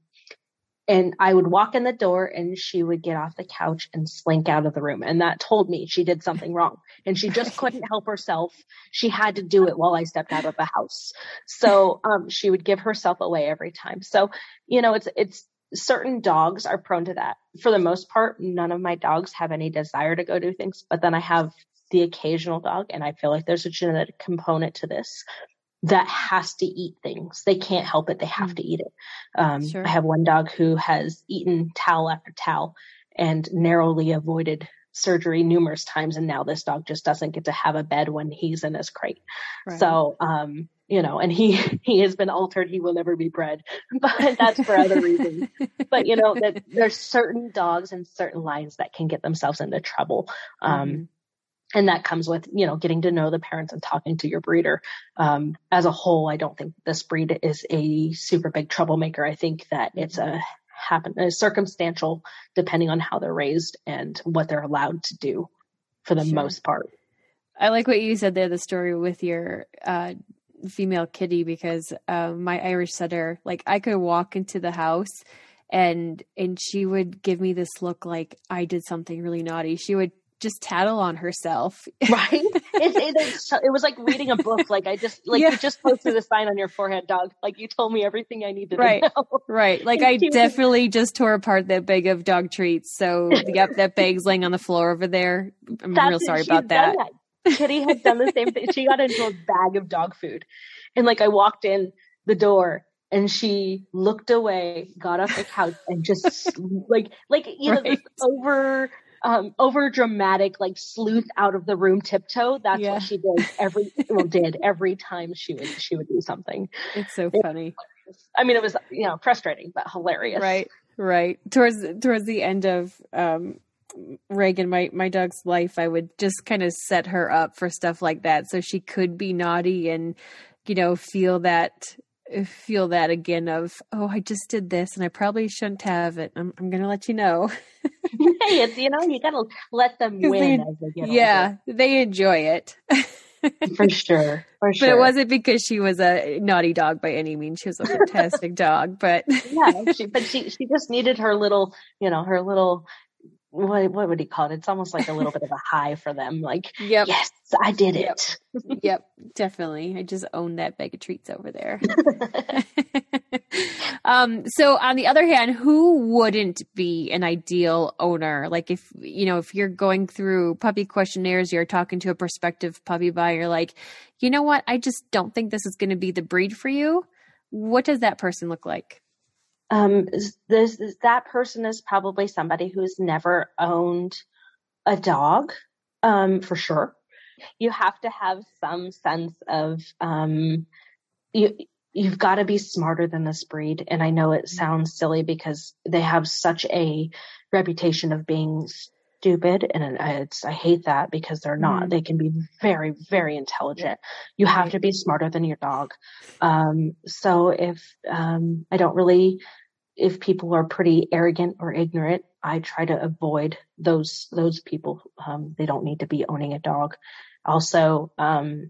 and I would walk in the door and she would get off the couch and slink out of the room. And that told me she did something wrong and she just couldn't help herself. She had to do it while I stepped out of the house. So, um, she would give herself away every time. So, you know, it's, it's certain dogs are prone to that. For the most part, none of my dogs have any desire to go do things, but then I have the occasional dog, and I feel like there's a genetic component to this that has to eat things. They can't help it. They have mm. to eat it. Um, sure. I have one dog who has eaten towel after towel and narrowly avoided surgery numerous times. And now this dog just doesn't get to have a bed when he's in his crate. Right. So, um, you know, and he, he has been altered. He will never be bred, but that's for other reasons. But, you know, that there's certain dogs and certain lines that can get themselves into trouble. Um, mm-hmm. And that comes with, you know, getting to know the parents and talking to your breeder. Um, as a whole, I don't think this breed is a super big troublemaker. I think that it's a happen, a circumstantial, depending on how they're raised and what they're allowed to do for the sure. most part. I like what you said there, the story with your uh, female kitty, because uh, my Irish setter, like, I could walk into the house and and she would give me this look like I did something really naughty. She would just tattle on herself. Right. It, it, it was like reading a book. Like I just, like yeah. you just posted a sign on your forehead, dog. Like you told me everything I needed right. to know. Right. Like I definitely was... just tore apart that bag of dog treats. So yep, that bag's laying on the floor over there. I'm That's real sorry it. about that. that. Kitty has done the same thing. She got into a bag of dog food. And like I walked in the door and she looked away, got off the couch and just like, like, you right. know, this over, um, over dramatic, like sleuth out of the room tiptoe. That's Yeah. what she did every, well, did every time she would, she would do something. It's so It, funny. I mean, it was, you know, frustrating, but hilarious. Right. Right. Towards, towards the end of, um, Reagan, my, my dog's life, I would just kind of set her up for stuff like that. So she could be naughty and, you know, feel that, feel that again of, oh, I just did this and I probably shouldn't have it. I'm, I'm going to let you know. Hey, it's, you know, you got to let them win they, as they get yeah, older. they enjoy it. For sure. For sure. But it wasn't because she was a naughty dog by any means. She was a fantastic dog, but yeah, she, but she, she just needed her little, you know, her little, what, what would he call it? It's almost like a little bit of a high for them. Like, yep. Yes, I did yep. it. Yep, definitely. I just own that bag of treats over there. um, so on the other hand, who wouldn't be an ideal owner? Like if, you know, if you're going through puppy questionnaires, you're talking to a prospective puppy buyer, like, you know what? I just don't think this is going to be the breed for you. What does that person look like? Um, this, that person is probably somebody who's never owned a dog, um, for sure. You have to have some sense of, um, you, you've got to be smarter than this breed. And I know it sounds silly because they have such a reputation of being stupid. And it's, I hate that because they're not. Mm-hmm. They can be very, very intelligent. You have to be smarter than your dog. Um, so if, um, I don't really, if people are pretty arrogant or ignorant, I try to avoid those, those people. Um, they don't need to be owning a dog. Also, um,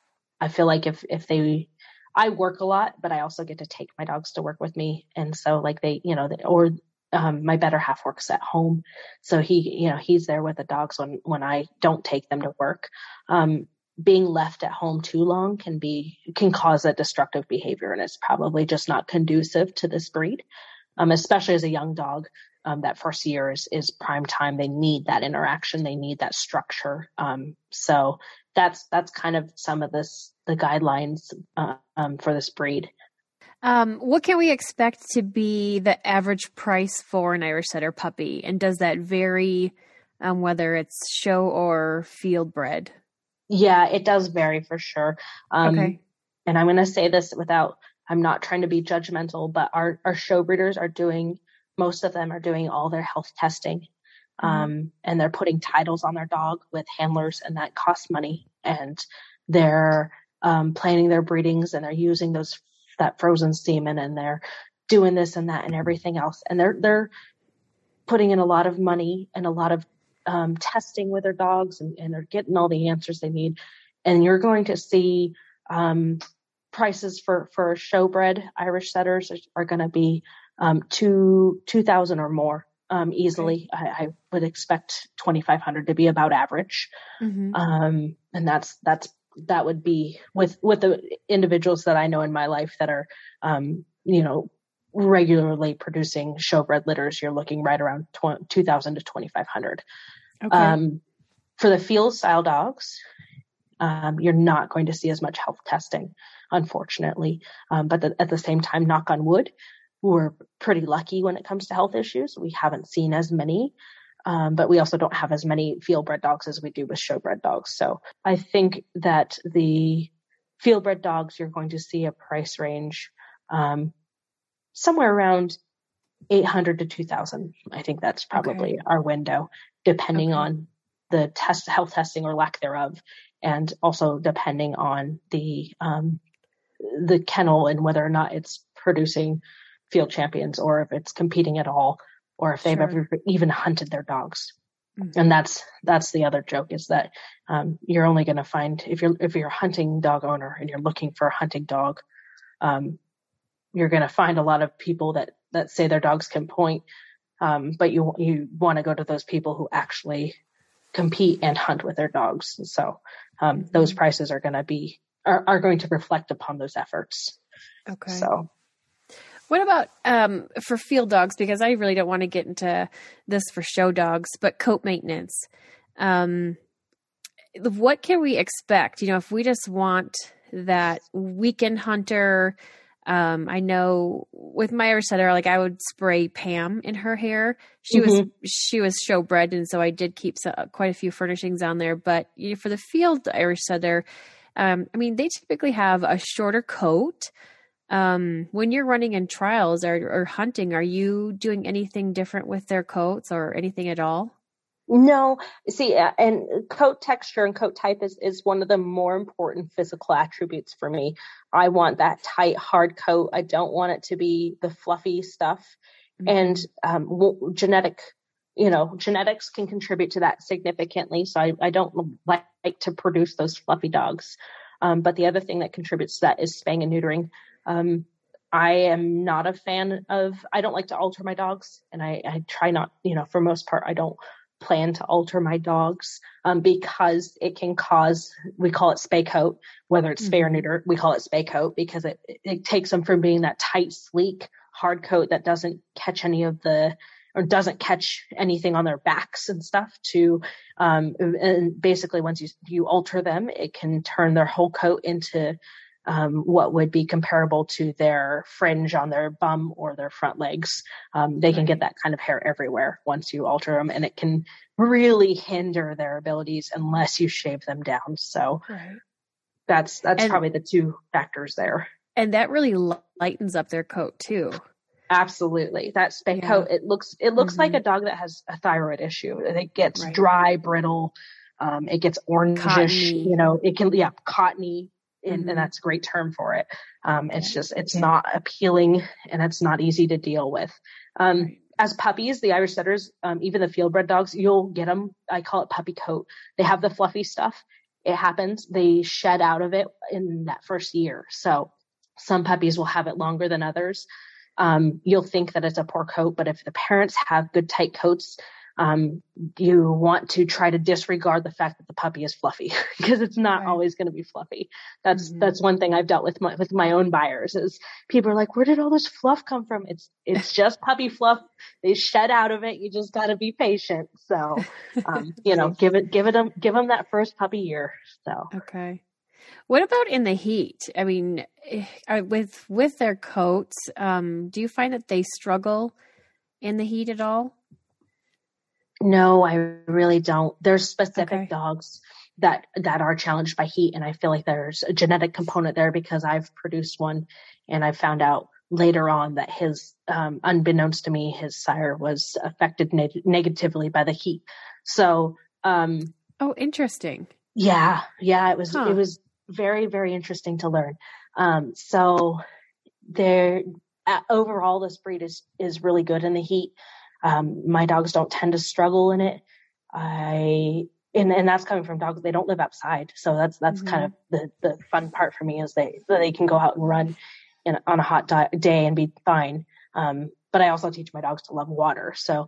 I feel like if, if they, I work a lot, but I also get to take my dogs to work with me. And so like they, you know, they, or, um, my better half works at home. So he, you know, he's there with the dogs when, when I don't take them to work. Um, being left at home too long can be, can cause a destructive behavior. And it's probably just not conducive to this breed. Um, especially as a young dog, um, that first year is, is prime time. They need that interaction. They need that structure. Um, so that's, that's kind of some of this, the guidelines, uh, um, for this breed. Um, what can we expect to be the average price for an Irish Setter puppy? And does that vary, um, whether it's show or field bred? Yeah, it does vary for sure. Um, okay. And I'm going to say this without, I'm not trying to be judgmental, but our, our show breeders are doing, most of them are doing all their health testing. Mm-hmm. Um, and they're putting titles on their dog with handlers, and that costs money. And they're, um, planning their breedings, and they're using those, that frozen semen, and they're doing this and that and everything else. And they're, they're putting in a lot of money and a lot of, um, testing with their dogs, and, and they're getting all the answers they need. And you're going to see, um, prices for, for showbred Irish setters are, are going to be, um, two, two thousand or more, um, easily. Okay. I, I would expect twenty-five hundred to be about average. Mm-hmm. Um, and that's, that's, that would be with, with the individuals that I know in my life that are, um, you know, regularly producing showbred litters. You're looking right around two thousand to twenty-five hundred. Okay. Um, for the field style dogs, um, you're not going to see as much health testing, unfortunately. Um, but the, at the same time, knock on wood, we're pretty lucky when it comes to health issues. We haven't seen as many, um, but we also don't have as many field-bred dogs as we do with show-bred dogs. So I think that the field-bred dogs, you're going to see a price range um, somewhere around eight hundred to two thousand. I think that's probably okay. our window, depending okay. on the test, health testing or lack thereof. And also depending on the, um, the kennel and whether or not it's producing field champions, or if it's competing at all, or if they've sure. ever even hunted their dogs. Mm-hmm. And that's, that's the other joke, is that, um, you're only going to find, if you're, if you're a hunting dog owner and you're looking for a hunting dog, um, you're going to find a lot of people that, that say their dogs can point. Um, but you, you want to go to those people who actually compete and hunt with their dogs. So, um, mm-hmm. those prices are going to be, are, are going to reflect upon those efforts. Okay. So what about, um, for field dogs? Because I really don't want to get into this for show dogs, but coat maintenance. Um, what can we expect? You know, if we just want that weekend hunter, Um, I know with my Irish setter, like I would spray Pam in her hair. She mm-hmm. was she was showbred, and so I did keep so, quite a few furnishings on there. But you know, for the field Irish setter, um, I mean, they typically have a shorter coat. Um, when you're running in trials or, or hunting, are you doing anything different with their coats or anything at all? No, see, and coat texture and coat type is, is one of the more important physical attributes for me. I want that tight, hard coat. I don't want it to be the fluffy stuff. Mm-hmm. And um, genetic, you know, genetics can contribute to that significantly. So I, I don't like, like to produce those fluffy dogs. Um, but the other thing that contributes to that is spaying and neutering. Um, I am not a fan of, I don't like to alter my dogs, and I, I try not, you know, for most part, I don't plan to alter my dogs, um, because it can cause, we call it spay coat, whether it's mm-hmm. spay or neuter, we call it spay coat because it, it takes them from being that tight, sleek, hard coat that doesn't catch any of the, or doesn't catch anything on their backs and stuff to, um, and basically once you, you alter them, it can turn their whole coat into Um, what would be comparable to their fringe on their bum or their front legs. Um, they can get that kind of hair everywhere once you alter them, and it can really hinder their abilities unless you shave them down. So right. that's, that's and, probably the two factors there. And that really lightens up their coat too. Absolutely. That spay yeah. coat, it looks, it looks mm-hmm. like a dog that has a thyroid issue. It gets right. dry, brittle. Um, it gets orangish, cottony. You know, it can, yeah, cottony. And, mm-hmm. and that's a great term for it. Um, it's just, it's not appealing, and it's not easy to deal with. Um, right. As puppies, the Irish setters, um, even the field bred dogs, you'll get them. I call it puppy coat. They have the fluffy stuff. It happens. They shed out of it in that first year. So some puppies will have it longer than others. Um, you'll think that it's a poor coat, but if the parents have good tight coats, Um, you want to try to disregard the fact that the puppy is fluffy because it's not right. always going to be fluffy. That's, mm-hmm. that's one thing I've dealt with my, with my own buyers is people are like, where did all this fluff come from? It's, it's just puppy fluff. They shed out of it. You just got to be patient. So, um, you know, give it, give it, them, give them that first puppy year. So, okay. What about in the heat? I mean, with, with their coats, um, do you find that they struggle in the heat at all? No, I really don't. There's specific okay. dogs that, that are challenged by heat. And I feel like there's a genetic component there because I've produced one, and I found out later on that his, um, unbeknownst to me, his sire was affected ne- negatively by the heat. So, um, oh, interesting. Yeah. Yeah. It was, huh. it was very, very interesting to learn. Um, so there, uh, overall, this breed is, is really good in the heat. Um, my dogs don't tend to struggle in it. I, and, and that's coming from dogs. They don't live outside. So that's, that's mm-hmm. kind of the, the fun part for me is they, they can go out and run in, on a hot di- day and be fine. Um, but I also teach my dogs to love water. So,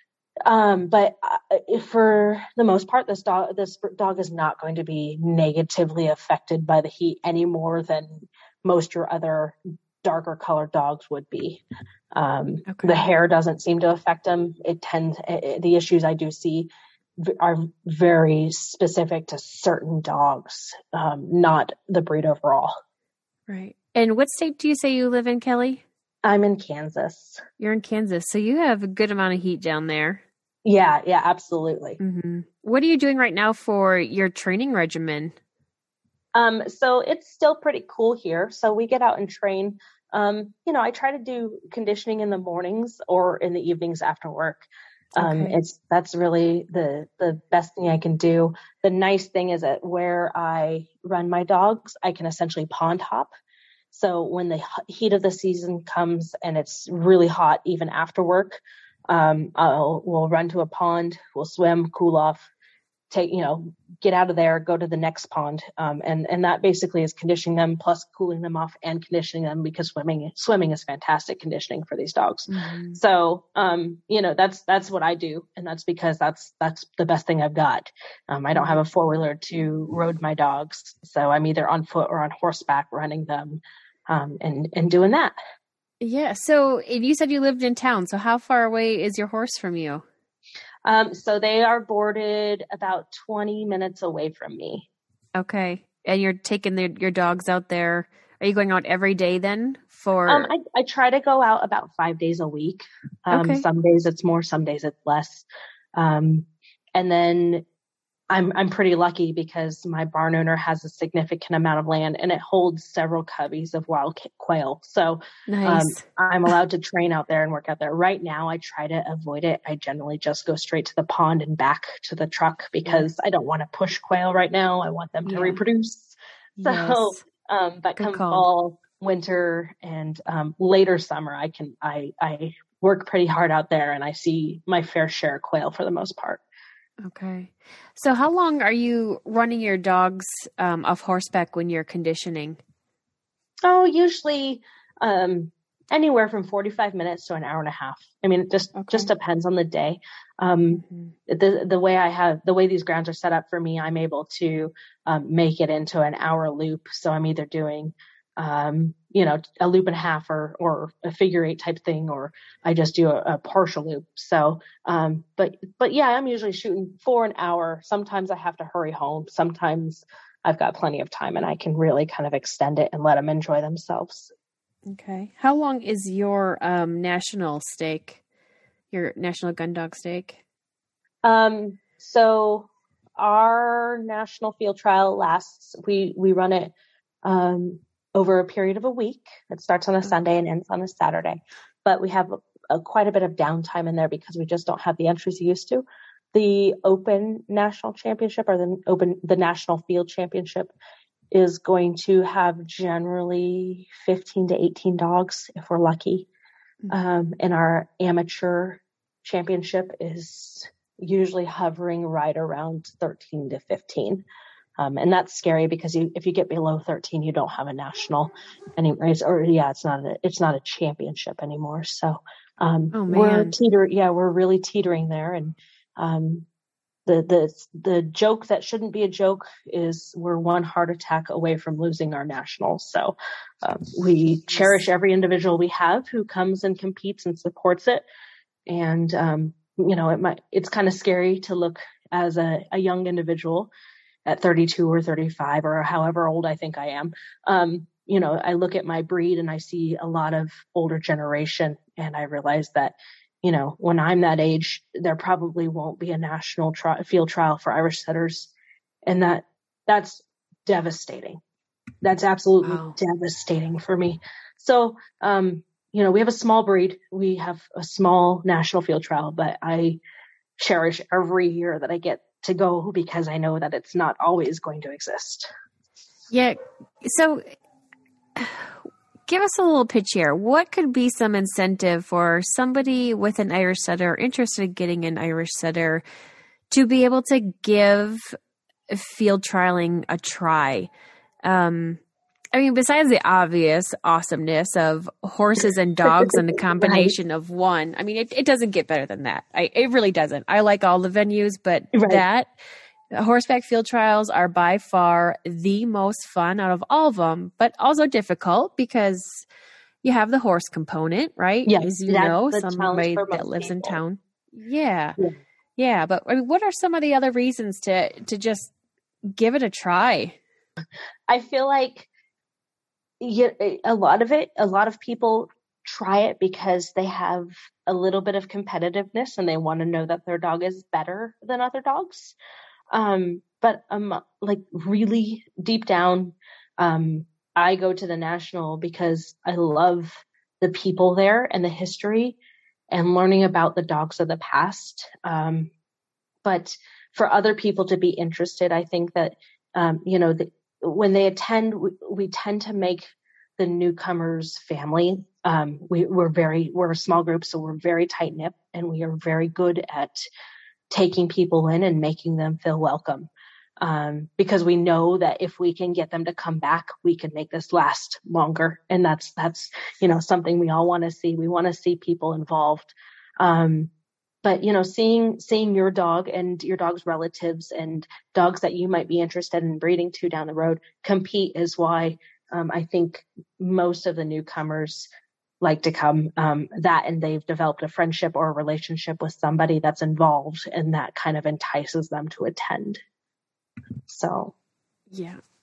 um, but uh, for the most part, this dog, this dog is not going to be negatively affected by the heat any more than most your other darker colored dogs would be. Um, okay. The hair doesn't seem to affect them. It tends, it, the issues I do see v- are very specific to certain dogs, um, not the breed overall. Right. And what state do you say you live in, Kelly? I'm in Kansas. You're in Kansas. So you have a good amount of heat down there. Yeah. Yeah, absolutely. Mm-hmm. What are you doing right now for your training regimen? Um, so it's still pretty cool here. So we get out and train. Um, you know, I try to do conditioning in the mornings or in the evenings after work. Um, okay. it's, that's really the, the best thing I can do. The nice thing is that where I run my dogs, I can essentially pond hop. So when the heat of the season comes and it's really hot, even after work, um, I'll, we'll run to a pond, we'll swim, cool off, take, you know, get out of there, go to the next pond. Um, and, and that basically is conditioning them plus cooling them off and conditioning them because swimming, swimming is fantastic conditioning for these dogs. Mm-hmm. So, um, you know, that's, that's what I do. And that's because that's, that's the best thing I've got. Um, I don't have a four wheeler to road my dogs. So I'm either on foot or on horseback running them, um, and, and doing that. Yeah. So you said you lived in town. So how far away is your horse from you? Um, so they are boarded about twenty minutes away from me. Okay. And you're taking the, your dogs out there. Are you going out every day then for? Um, I, I try to go out about five days a week. Um, Okay. Some days it's more, some days it's less. Um, and then I'm, I'm pretty lucky because my barn owner has a significant amount of land and it holds several coveys of wild quail. So, Nice. um, I'm allowed to train out there and work out there. Right now, I try to avoid it. I generally just go straight to the pond and back to the truck because yeah. I don't want to push quail right now. I want them to yeah. reproduce. So, yes. um, but Good come call. fall, winter, and um, later summer, I can I I work pretty hard out there, and I see my fair share of quail for the most part. Okay. So how long are you running your dogs um, off horseback when you're conditioning? Oh, usually um, anywhere from forty-five minutes to an hour and a half. I mean, it just okay. just depends on the day. Um, mm-hmm. The the way I have the way these grounds are set up for me, I'm able to um, make it into an hour loop. So I'm either doing um, you know, a loop and a half or, or a figure eight type thing, or I just do a, a partial loop. So, um, but, but yeah, I'm usually shooting for an hour. Sometimes I have to hurry home. Sometimes I've got plenty of time and I can really kind of extend it and let them enjoy themselves. Okay. How long is your, um, national stake, your national gun dog stake? Um, so our national field trial lasts, we, we run it, um, over a period of a week. It starts on a Sunday and ends on a Saturday, but we have a, a, quite a bit of downtime in there because we just don't have the entries we used to. The Open National Championship or the Open, the National Field Championship is going to have generally fifteen to eighteen dogs if we're lucky. Mm-hmm. Um, and our amateur championship is usually hovering right around thirteen to fifteen. Um, and that's scary because you, if you get below thirteen, you don't have a national anyways, or yeah, it's not a, it's not a championship anymore. So, um, oh, we're teeter, yeah, we're really teetering there. And, um, the, the, the joke that shouldn't be a joke is we're one heart attack away from losing our nationals. So, um, we cherish every individual we have who comes and competes and supports it. And, um, you know, it might, it's kind of scary to look as a, a young individual at thirty-two or thirty-five or however old I think I am. Um, you know, I look at my breed and I see a lot of older generation and I realize that, you know, when I'm that age, there probably won't be a national tri- field trial for Irish setters. And that, that's devastating. That's absolutely wow. devastating for me. So, um, you know, we have a small breed. We have a small national field trial, but I cherish every year that I get to go because I know that it's not always going to exist. Yeah. So give us a little pitch here. What could be some incentive for somebody with an Irish setter interested in getting an Irish setter to be able to give field trialing a try? Um, I mean, besides the obvious awesomeness of horses and dogs and the combination right. of one, I mean, it, it doesn't get better than that. I, it really doesn't. I like all the venues, but right. that horseback field trials are by far the most fun out of all of them, but also difficult because you have the horse component, right? Yes, as you know, somebody that lives people. in town. Yeah. yeah. Yeah. But I mean, what are some of the other reasons to, to just give it a try? I feel like Yeah, a lot of it, a lot of people try it because they have a little bit of competitiveness and they want to know that their dog is better than other dogs. Um, but um, like really deep down, um, I go to the national because I love the people there and the history and learning about the dogs of the past. Um, but for other people to be interested, I think that, um, you know, the, when they attend, we, we tend to make the newcomers family. Um, we, we're very, we're a small group, so we're very tight knit and we are very good at taking people in and making them feel welcome. Um, because we know that if we can get them to come back, we can make this last longer. And that's, that's, you know, something we all want to see. We want to see people involved. Um, But, you know, seeing, seeing your dog and your dog's relatives and dogs that you might be interested in breeding to down the road compete is why, um, I think most of the newcomers like to come, um, that, and they've developed a friendship or a relationship with somebody that's involved, and that kind of entices them to attend. So. Yeah.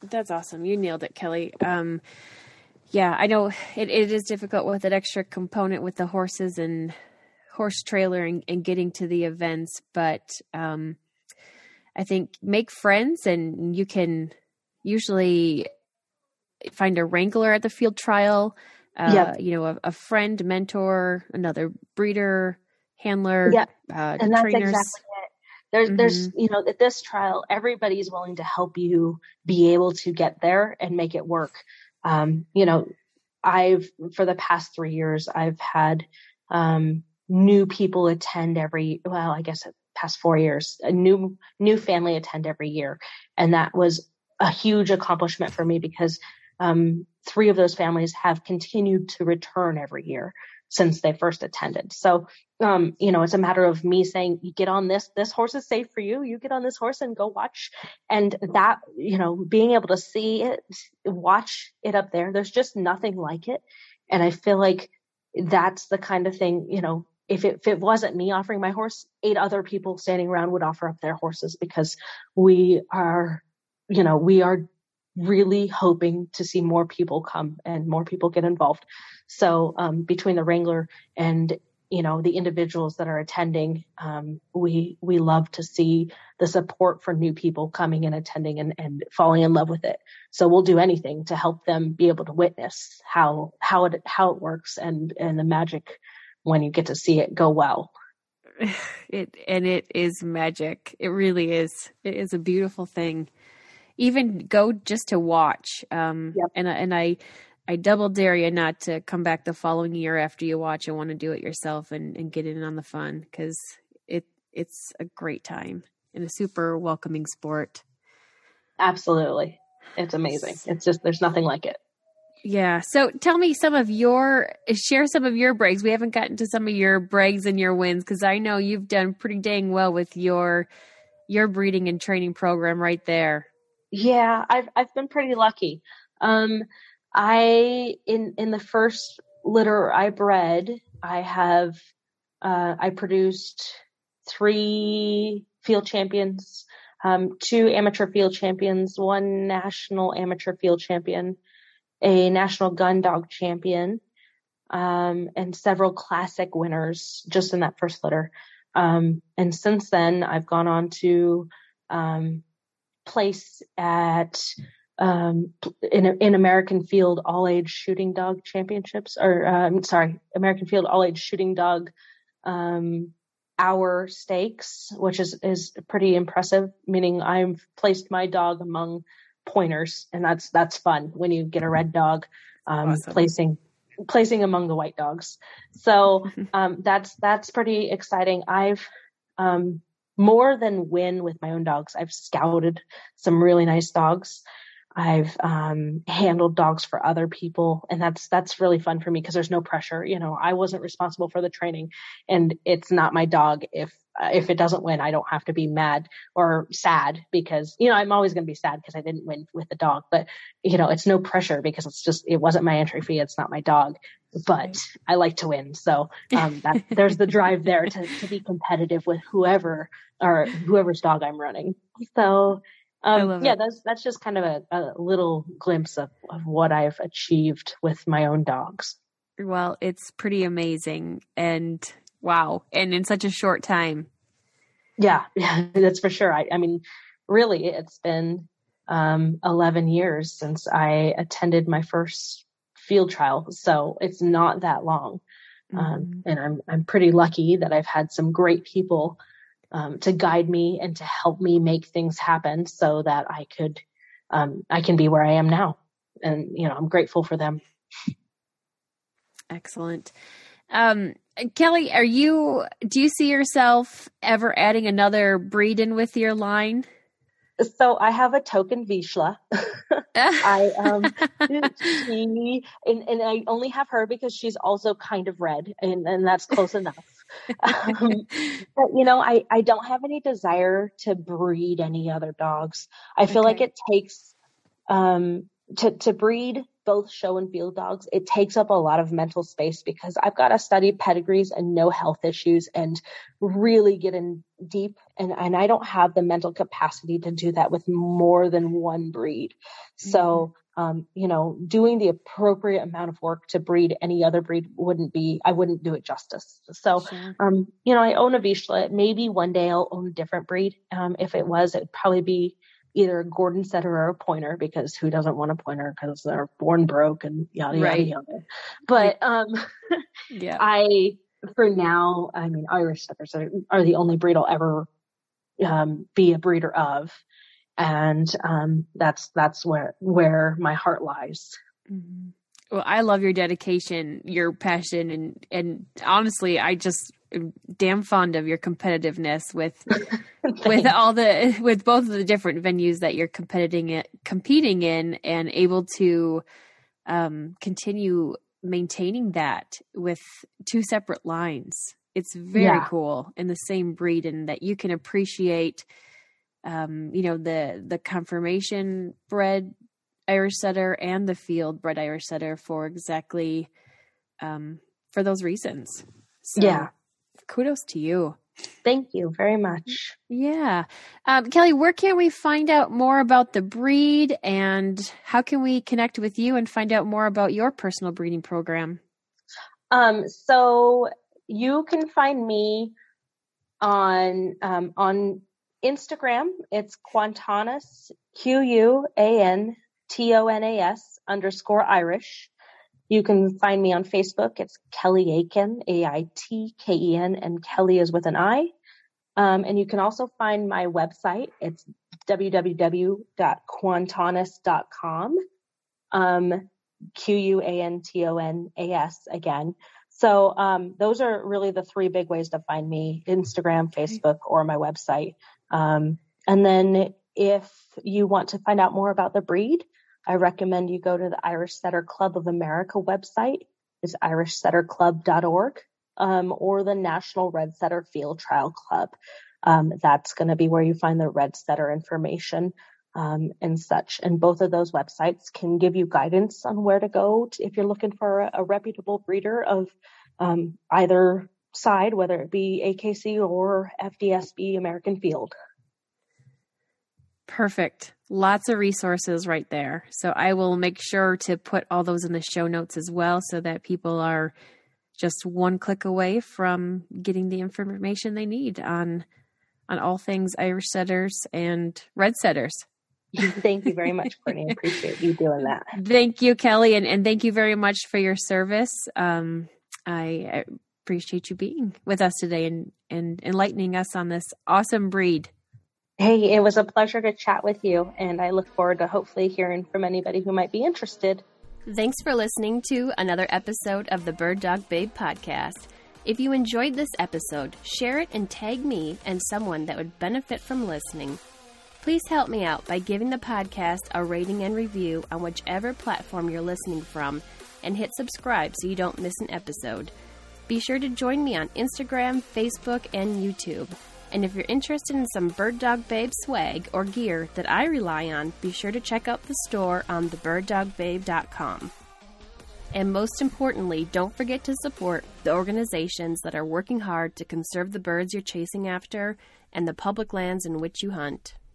That's awesome. You nailed it, Kelly. Um, yeah, I know it, it is difficult with that extra component with the horses and horse trailer and, and getting to the events, but um, I think make friends, and you can usually find a wrangler at the field trial, uh, Yep. you know, a, a friend, mentor, another breeder, handler, Yep. uh, And that's trainers. exactly it. There's, Mhm. there's, you know, at this trial, everybody's willing to help you be able to get there and make it work. Um, you know, I've, for the past three years, I've had, um, new people attend every, well, I guess past four years, a new, new family attend every year. And that was a huge accomplishment for me because, um, three of those families have continued to return every year since they first attended. So, um, you know, it's a matter of me saying, you get on this, this horse is safe for you. You get on this horse and go watch. And that, you know, being able to see it, watch it up there, there's just nothing like it. And I feel like that's the kind of thing, you know, if it, if it wasn't me offering my horse, eight other people standing around would offer up their horses, because we are, you know, we are really hoping to see more people come and more people get involved. So, um, between the wrangler and, you know, the individuals that are attending, um, we, we love to see the support for new people coming and attending and, and falling in love with it. So we'll do anything to help them be able to witness how, how it, how it works and, and the magic when you get to see it go well. It, and it is magic. It really is. It is a beautiful thing. Even go just to watch. Um, Yep. and, I- and I, I double dare you not to come back the following year after you watch and want to do it yourself and, and get in on the fun, because it, it's a great time and a super welcoming sport. Absolutely. It's amazing. It's just, there's nothing like it. Yeah. So tell me some of your, share some of your breaks. We haven't gotten to some of your breaks and your wins, because I know you've done pretty dang well with your, your breeding and training program right there. Yeah, I've, I've been pretty lucky. Um, I, in, in the first litter I bred, I have, uh, I produced three field champions, um, two amateur field champions, one national amateur field champion, a national gun dog champion, um, and several classic winners just in that first litter. Um, and since then I've gone on to, um, place at, um, in, in American Field All Age Shooting Dog Championships, or, um, sorry, American Field All Age Shooting Dog, um, hour stakes, which is, is pretty impressive, meaning I've placed my dog among pointers, and that's, that's fun when you get a red dog, um, Awesome. placing, placing among the white dogs. So, um, that's, that's pretty exciting. I've, um, more than win with my own dogs, I've scouted some really nice dogs. I've, um, handled dogs for other people, and that's, that's really fun for me because there's no pressure. You know, I wasn't responsible for the training, and it's not my dog. If, uh, if it doesn't win, I don't have to be mad or sad, because, you know, I'm always going to be sad because I didn't win with the dog, but, you know, it's no pressure because it's just, it wasn't my entry fee. It's not my dog, but I like to win. So, um, that there's the drive there to, to be competitive with whoever or whoever's dog I'm running. So, um, yeah, it. that's, that's just kind of a, a little glimpse of, of what I've achieved with my own dogs. Well, it's pretty amazing, and wow. And in such a short time. Yeah, yeah, that's for sure. I, I mean, really, it's been, um, eleven years since I attended my first field trial. So it's not that long. Mm-hmm. Um, and I'm, I'm pretty lucky that I've had some great people, um, to guide me and to help me make things happen so that I could, um, I can be where I am now. And, you know, I'm grateful for them. Excellent. Um, Kelly, are you, do you see yourself ever adding another breed in with your line? So I have a token Vizsla. I, um, she, and, and I only have her because she's also kind of red, and, and that's close enough. Um, but you know, I, I don't have any desire to breed any other dogs. I feel okay. like it takes, um, to, to breed both show and field dogs, it takes up a lot of mental space because I've got to study pedigrees and know health issues and really get in deep. And, and I don't have the mental capacity to do that with more than one breed. Mm-hmm. So, um, you know, doing the appropriate amount of work to breed any other breed wouldn't be, I wouldn't do it justice. So, sure. um, you know, I own a Vizsla. Maybe one day I'll own a different breed. Um, if it was, it'd probably be either a Gordon setter or a pointer, because who doesn't want a pointer because they're born broke and yada, right. yada, yada. But, um, yeah, I, for now, I mean, Irish setters are, are the only breed I'll ever, um, be a breeder of. And, um, that's, that's where, where my heart lies. Mm-hmm. Well, I love your dedication, your passion, and, and honestly, I just am damn fond of your competitiveness with, with all the, with both of the different venues that you're competing, competing in, and able to, um, continue maintaining that with two separate lines. It's very yeah. cool in the same breed, and that you can appreciate, um, you know, the, the conformation bred Irish setter and the field bred Irish setter for exactly, um, for those reasons. So, yeah. Kudos to you. Thank you very much. Yeah. Um, Kelly, where can we find out more about the breed, and how can we connect with you and find out more about your personal breeding program? Um, so you can find me on, um, on Instagram. It's Quantonas, Q U A N T O N A S underscore Irish. You can find me on Facebook. It's Kelly Aiken, A I T K E N, and Kelly is with an I. Um, and you can also find my website. It's w w w dot quantonas dot com. Um, Q U A N T O N A S again. So, um, those are really the three big ways to find me: Instagram, Facebook, or my website. Um, and then if you want to find out more about the breed, I recommend you go to the Irish Setter Club of America website. It's irish setter club dot org, um, or the National Red Setter Field Trial Club. Um, that's going to be where you find the red setter information, um, and such. And both of those websites can give you guidance on where to go to, if you're looking for a, a reputable breeder of, um, either side, whether it be A K C or F D S B American Field. Perfect. Lots of resources right there. So I will make sure to put all those in the show notes as well, so that people are just one click away from getting the information they need on on all things Irish setters and red setters. Thank you very much, Courtney. I appreciate you doing that. Thank you, Kelly. And, and thank you very much for your service. Um, I, I appreciate you being with us today and, and enlightening us on this awesome breed. Hey, it was a pleasure to chat with you, and I look forward to hopefully hearing from anybody who might be interested. Thanks for listening to another episode of the Bird Dog Babe podcast. If you enjoyed this episode, share it and tag me and someone that would benefit from listening. Please help me out by giving the podcast a rating and review on whichever platform you're listening from, and hit subscribe so you don't miss an episode. Be sure to join me on Instagram, Facebook, and YouTube. And if you're interested in some Bird Dog Babe swag or gear that I rely on, be sure to check out the store on the bird dog babe dot com. And most importantly, don't forget to support the organizations that are working hard to conserve the birds you're chasing after and the public lands in which you hunt.